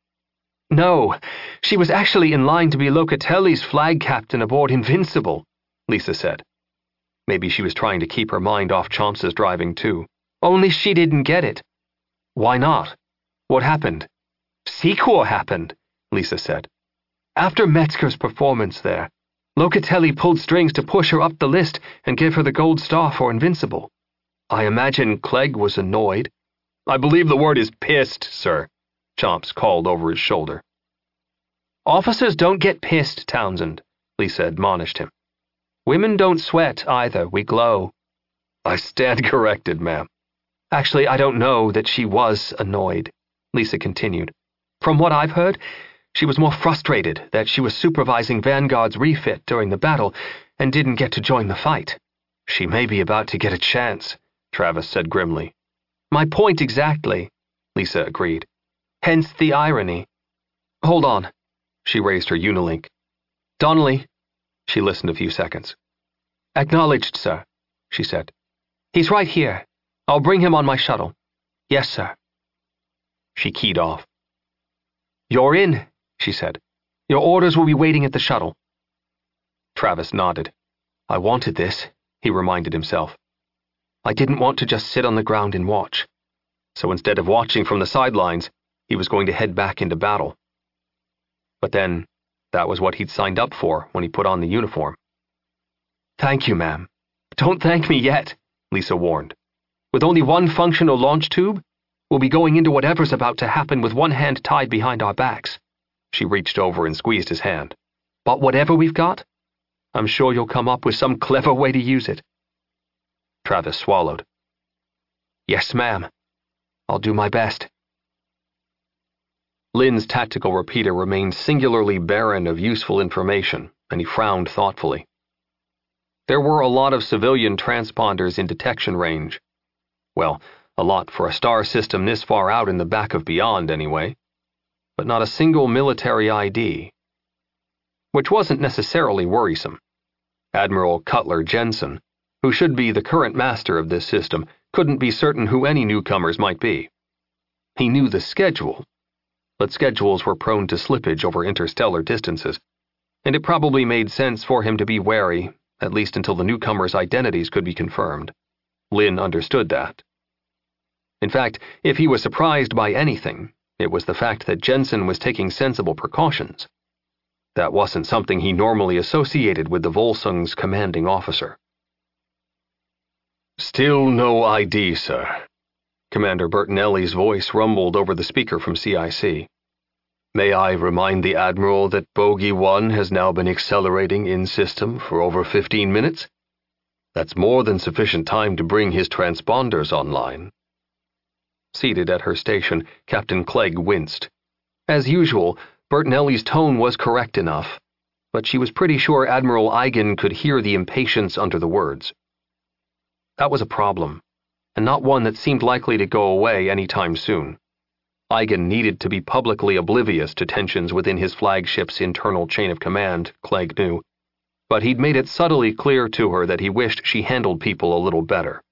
No, she was actually in line to be Locatelli's flag captain aboard Invincible, Lisa said. Maybe she was trying to keep her mind off Chomps's driving too. Only she didn't get it. Why not? What happened? Sequor happened, Lisa said. After Metzger's performance there, Locatelli pulled strings to push her up the list and give her the gold star for Invincible. I imagine Clegg was annoyed. I believe the word is pissed, sir, Chomps called over his shoulder. Officers don't get pissed, Townsend, Lisa admonished him. Women don't sweat either, we glow. I stand corrected, ma'am. Actually, I don't know that she was annoyed, Lisa continued. From what I've heard, she was more frustrated that she was supervising Vanguard's refit during the battle and didn't get to join the fight. She may be about to get a chance, Travis said grimly. My point exactly, Lisa agreed. Hence the irony. Hold on. She raised her Unilink. Donnelly. She listened a few seconds. Acknowledged, sir, she said. He's right here. I'll bring him on my shuttle. Yes, sir. She keyed off. You're in, she said. Your orders will be waiting at the shuttle. Travis nodded. I wanted this, he reminded himself. I didn't want to just sit on the ground and watch. So instead of watching from the sidelines, he was going to head back into battle. But then, that was what he'd signed up for when he put on the uniform. Thank you, ma'am. Don't thank me yet, Lisa warned. With only one functional launch tube, we'll be going into whatever's about to happen with one hand tied behind our backs. She reached over and squeezed his hand. But whatever we've got, I'm sure you'll come up with some clever way to use it. Travis swallowed. Yes, ma'am. I'll do my best. Lynn's tactical repeater remained singularly barren of useful information, and he frowned thoughtfully. There were a lot of civilian transponders in detection range. Well, a lot for a star system this far out in the back of beyond, anyway. But not a single military ID. Which wasn't necessarily worrisome. Admiral Cutler Jensen, who should be the current master of this system, couldn't be certain who any newcomers might be. He knew the schedule, but schedules were prone to slippage over interstellar distances, and it probably made sense for him to be wary, at least until the newcomers' identities could be confirmed. Lynn understood that. In fact, if he was surprised by anything, it was the fact that Jensen was taking sensible precautions. That wasn't something he normally associated with the Volsung's commanding officer. Still no ID, sir. Commander Bertinelli's voice rumbled over the speaker from CIC. May I remind the Admiral that Bogey 1 has now been accelerating in system for over 15 minutes? That's more than sufficient time to bring his transponders online. Seated at her station, Captain Clegg winced. As usual, Bertinelli's tone was correct enough, but she was pretty sure Admiral Eigen could hear the impatience under the words. That was a problem, and not one that seemed likely to go away any time soon. Eigen needed to be publicly oblivious to tensions within his flagship's internal chain of command, Clegg knew, but he'd made it subtly clear to her that he wished she handled people a little better.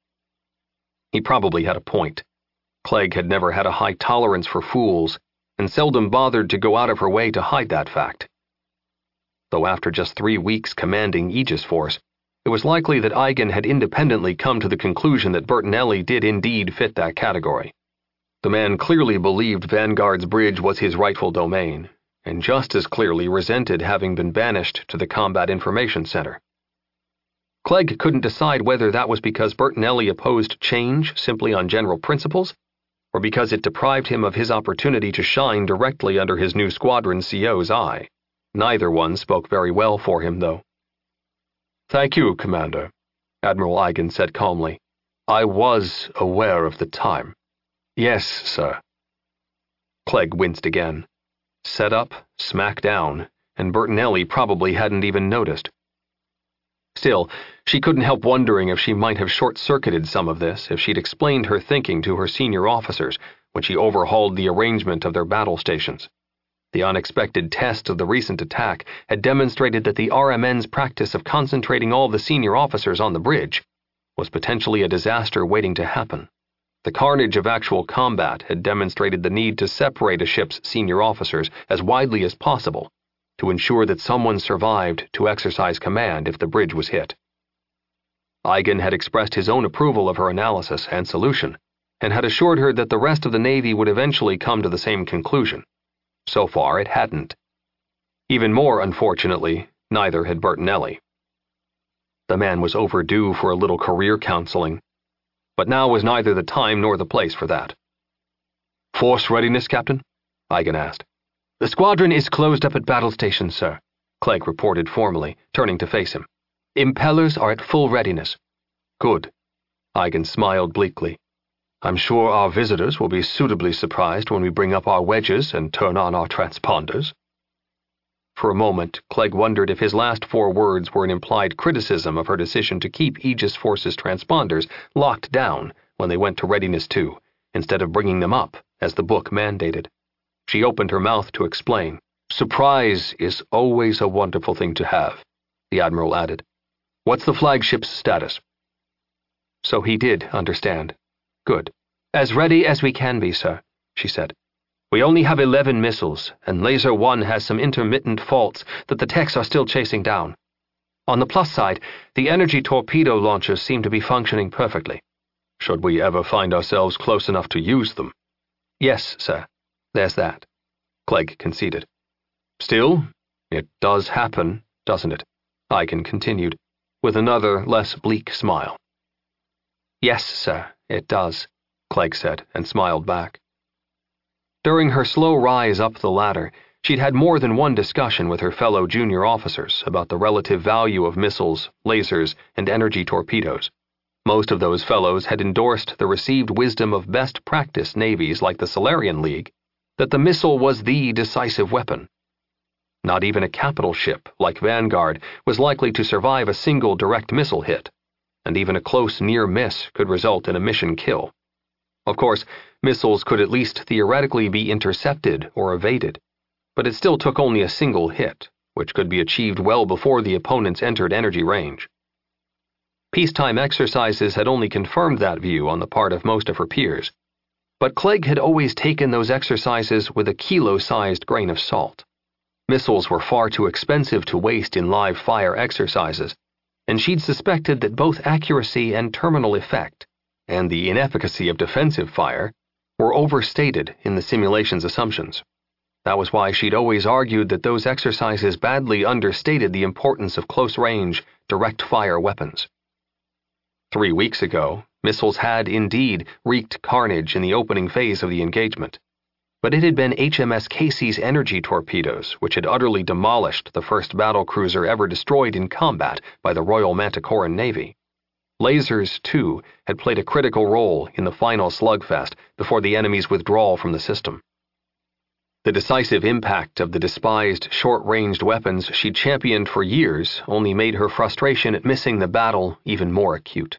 He probably had a point. Clegg had never had a high tolerance for fools, and seldom bothered to go out of her way to hide that fact. Though after just 3 weeks commanding Aegis Force, it was likely that Eigen had independently come to the conclusion that Bertinelli did indeed fit that category. The man clearly believed Vanguard's bridge was his rightful domain, and just as clearly resented having been banished to the Combat Information Center. Clegg couldn't decide whether that was because Bertinelli opposed change simply on general principles, or because it deprived him of his opportunity to shine directly under his new squadron CO's eye. Neither one spoke very well for him, though. Thank you, Commander, Admiral Eigen said calmly. I was aware of the time. Yes, sir. Clegg winced again. Set up, smack down, and Bertinelli probably hadn't even noticed. Still, she couldn't help wondering if she might have short-circuited some of this if she'd explained her thinking to her senior officers when she overhauled the arrangement of their battle stations. The unexpected test of the recent attack had demonstrated that the RMN's practice of concentrating all the senior officers on the bridge was potentially a disaster waiting to happen. The carnage of actual combat had demonstrated the need to separate a ship's senior officers as widely as possible to ensure that someone survived to exercise command if the bridge was hit. Eigen had expressed his own approval of her analysis and solution, and had assured her that the rest of the Navy would eventually come to the same conclusion. So far, it hadn't. Even more unfortunately, neither had Bertinelli. The man was overdue for a little career counseling, but now was neither the time nor the place for that. Force readiness, Captain? Eigen asked. The squadron is closed up at battle station, sir, Clegg reported formally, turning to face him. Impellers are at full readiness. Good. Eigen smiled bleakly. I'm sure our visitors will be suitably surprised when we bring up our wedges and turn on our transponders. For a moment, Clegg wondered if his last 4 words were an implied criticism of her decision to keep Aegis Force's transponders locked down when they went to Readiness 2, instead of bringing them up, as the book mandated. She opened her mouth to explain. Surprise is always a wonderful thing to have, the Admiral added. What's the flagship's status? So he did understand. Good. As ready as we can be, sir, she said. We only have 11 missiles, and Laser 1 has some intermittent faults that the techs are still chasing down. On the plus side, the energy torpedo launchers seem to be functioning perfectly. Should we ever find ourselves close enough to use them? Yes, sir. There's that, Clegg conceded. Still, it does happen, doesn't it? Eigen continued, with another, less bleak smile. Yes, sir, it does, Clegg said, and smiled back. During her slow rise up the ladder, she'd had more than one discussion with her fellow junior officers about the relative value of missiles, lasers, and energy torpedoes. Most of those fellows had endorsed the received wisdom of best practice navies like the Solarian League that the missile was the decisive weapon. Not even a capital ship like Vanguard was likely to survive a single direct missile hit, and even a close near miss could result in a mission kill. Of course, missiles could at least theoretically be intercepted or evaded, but it still took only a single hit, which could be achieved well before the opponents entered energy range. Peacetime exercises had only confirmed that view on the part of most of her peers, but Clegg had always taken those exercises with a kilo-sized grain of salt. Missiles were far too expensive to waste in live fire exercises, and she'd suspected that both accuracy and terminal effect, and the inefficacy of defensive fire, were overstated in the simulation's assumptions. That was why she'd always argued that those exercises badly understated the importance of close-range, direct-fire weapons. 3 weeks ago, missiles had indeed wreaked carnage in the opening phase of the engagement, but it had been HMS Casey's energy torpedoes which had utterly demolished the first battlecruiser ever destroyed in combat by the Royal Manticoran Navy. Lasers, too, had played a critical role in the final slugfest before the enemy's withdrawal from the system. The decisive impact of the despised short-ranged weapons she'd championed for years only made her frustration at missing the battle even more acute.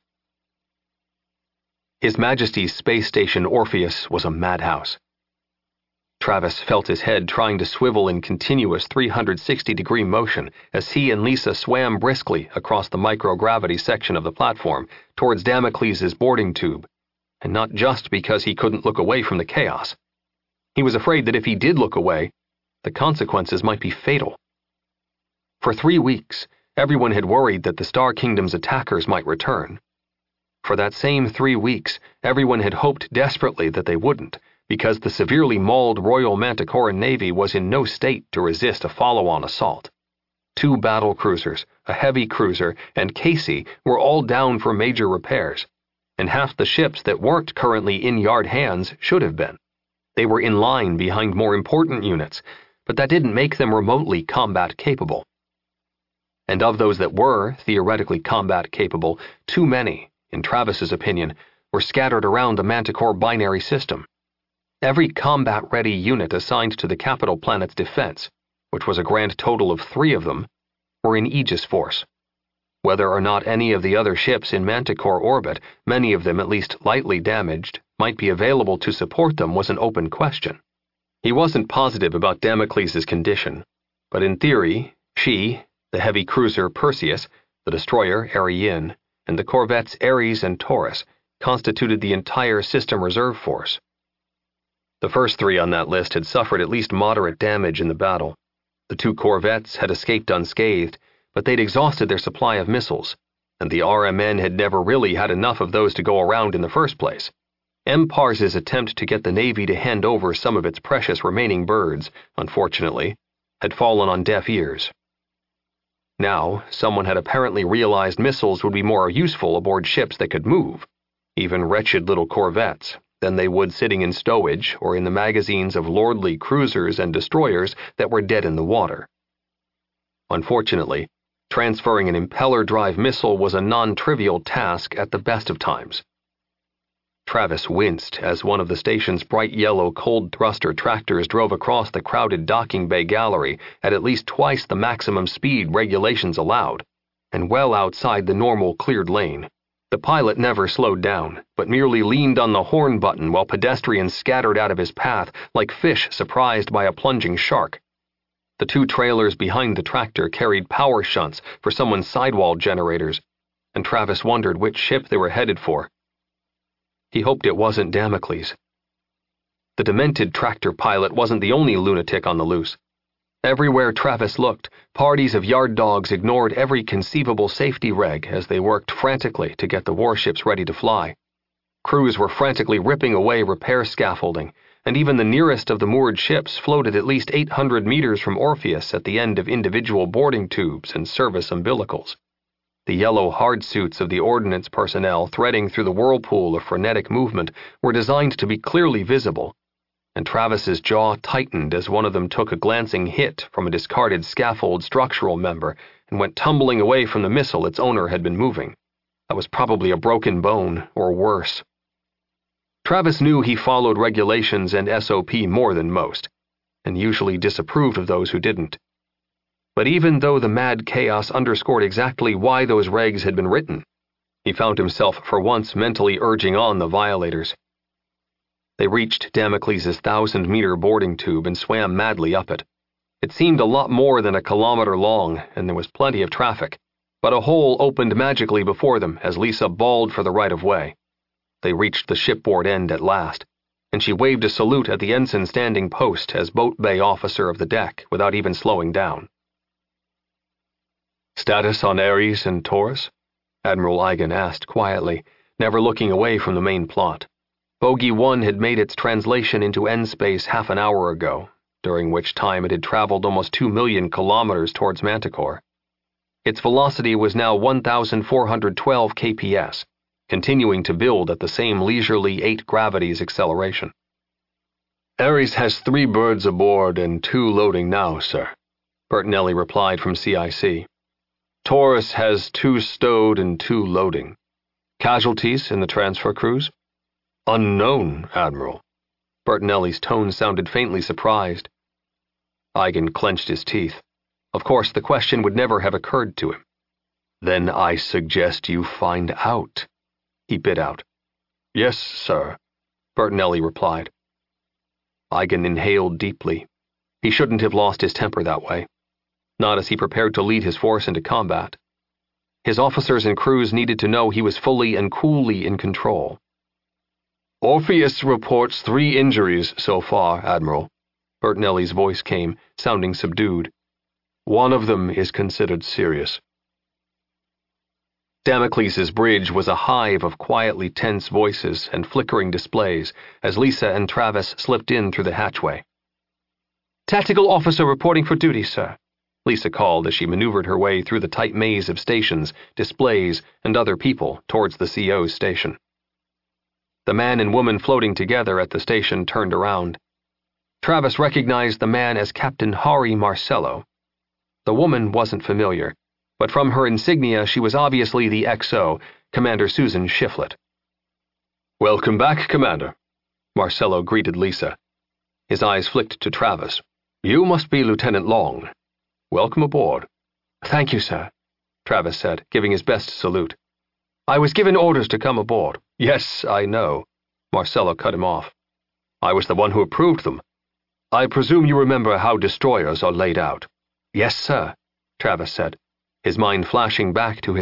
His Majesty's space station Orpheus was a madhouse. Travis felt his head trying to swivel in continuous 360-degree motion as he and Lisa swam briskly across the microgravity section of the platform towards Damocles' boarding tube, and not just because he couldn't look away from the chaos. He was afraid that if he did look away, the consequences might be fatal. For 3 weeks, everyone had worried that the Star Kingdom's attackers might return. For that same 3 weeks, everyone had hoped desperately that they wouldn't, because the severely mauled Royal Manticoran Navy was in no state to resist a follow-on assault. 2 battle cruisers, a heavy cruiser, and Casey were all down for major repairs, and half the ships that weren't currently in yard hands should have been. They were in line behind more important units, but that didn't make them remotely combat capable. And of those that were theoretically combat capable, too many, in Travis's opinion, were scattered around the Manticore binary system. Every combat-ready unit assigned to the capital planet's defense, which was a grand total of 3 of them, were in Aegis Force. Whether or not any of the other ships in Manticore orbit, many of them at least lightly damaged, might be available to support them was an open question. He wasn't positive about Damocles' condition, but in theory, she, the heavy cruiser Perseus, the destroyer Ariane, and the corvettes Ares and Taurus constituted the entire system reserve force. The first 3 on that list had suffered at least moderate damage in the battle. The 2 corvettes had escaped unscathed, but they'd exhausted their supply of missiles, and the RMN had never really had enough of those to go around in the first place. MPARS's attempt to get the Navy to hand over some of its precious remaining birds, unfortunately, had fallen on deaf ears. Now, someone had apparently realized missiles would be more useful aboard ships that could move, even wretched little corvettes, than they would sitting in stowage or in the magazines of lordly cruisers and destroyers that were dead in the water. Unfortunately, transferring an impeller-drive missile was a non-trivial task at the best of times. Travis winced as one of the station's bright yellow cold-thruster tractors drove across the crowded docking bay gallery at least twice the maximum speed regulations allowed, and well outside the normal cleared lane. The pilot never slowed down, but merely leaned on the horn button while pedestrians scattered out of his path like fish surprised by a plunging shark. The 2 trailers behind the tractor carried power shunts for someone's sidewall generators, and Travis wondered which ship they were headed for. He hoped it wasn't Damocles. The demented tractor pilot wasn't the only lunatic on the loose. Everywhere Travis looked, parties of yard dogs ignored every conceivable safety reg as they worked frantically to get the warships ready to fly. Crews were frantically ripping away repair scaffolding, and even the nearest of the moored ships floated at least 800 meters from Orpheus at the end of individual boarding tubes and service umbilicals. The yellow hard suits of the ordnance personnel threading through the whirlpool of frenetic movement were designed to be clearly visible, and Travis's jaw tightened as one of them took a glancing hit from a discarded scaffold structural member and went tumbling away from the missile its owner had been moving. That was probably a broken bone, or worse. Travis knew he followed regulations and SOP more than most, and usually disapproved of those who didn't. But even though the mad chaos underscored exactly why those regs had been written, he found himself for once mentally urging on the violators. They reached Damocles' 1,000-meter boarding tube and swam madly up it. It seemed a lot more than a kilometer long, and there was plenty of traffic, but a hole opened magically before them as Lisa bawled for the right-of-way. They reached the shipboard end at last, and she waved a salute at the ensign standing post as boat bay officer of the deck without even slowing down. "Status on Ares and Taurus?" Admiral Eigen asked quietly, never looking away from the main plot. Bogey 1 had made its translation into N-space half an hour ago, during which time it had traveled almost 2 million kilometers towards Manticore. Its velocity was now 1,412 kps, continuing to build at the same leisurely 8 gravities acceleration. "Ares has 3 birds aboard and 2 loading now, sir," Bertinelli replied from CIC. "Taurus has 2 stowed and 2 loading. Casualties in the transfer crews?" "Unknown, Admiral." Bertinelli's tone sounded faintly surprised. Eigen clenched his teeth. Of course, the question would never have occurred to him. "Then I suggest you find out," he bit out. "Yes, sir," Bertinelli replied. Eigen inhaled deeply. He shouldn't have lost his temper that way. Not as he prepared to lead his force into combat. His officers and crews needed to know he was fully and coolly in control. "Orpheus reports 3 injuries so far, Admiral," Bertinelli's voice came, sounding subdued. "One of them is considered serious." Damocles' bridge was a hive of quietly tense voices and flickering displays as Lisa and Travis slipped in through the hatchway. "Tactical officer reporting for duty, sir," Lisa called as she maneuvered her way through the tight maze of stations, displays, and other people towards the CO's station. The man and woman floating together at the station turned around. Travis recognized the man as Captain Hari Marcello. The woman wasn't familiar, but from her insignia she was obviously the XO, Commander Susan Shiflett. "Welcome back, Commander," Marcello greeted Lisa. His eyes flicked to Travis. "You must be Lieutenant Long. Welcome aboard." "Thank you, sir," Travis said, giving his best salute. "I was given orders to come aboard." "Yes, I know," Marcello cut him off. "I was the one who approved them. I presume you remember how destroyers are laid out." "Yes, sir," Travis said, his mind flashing back to his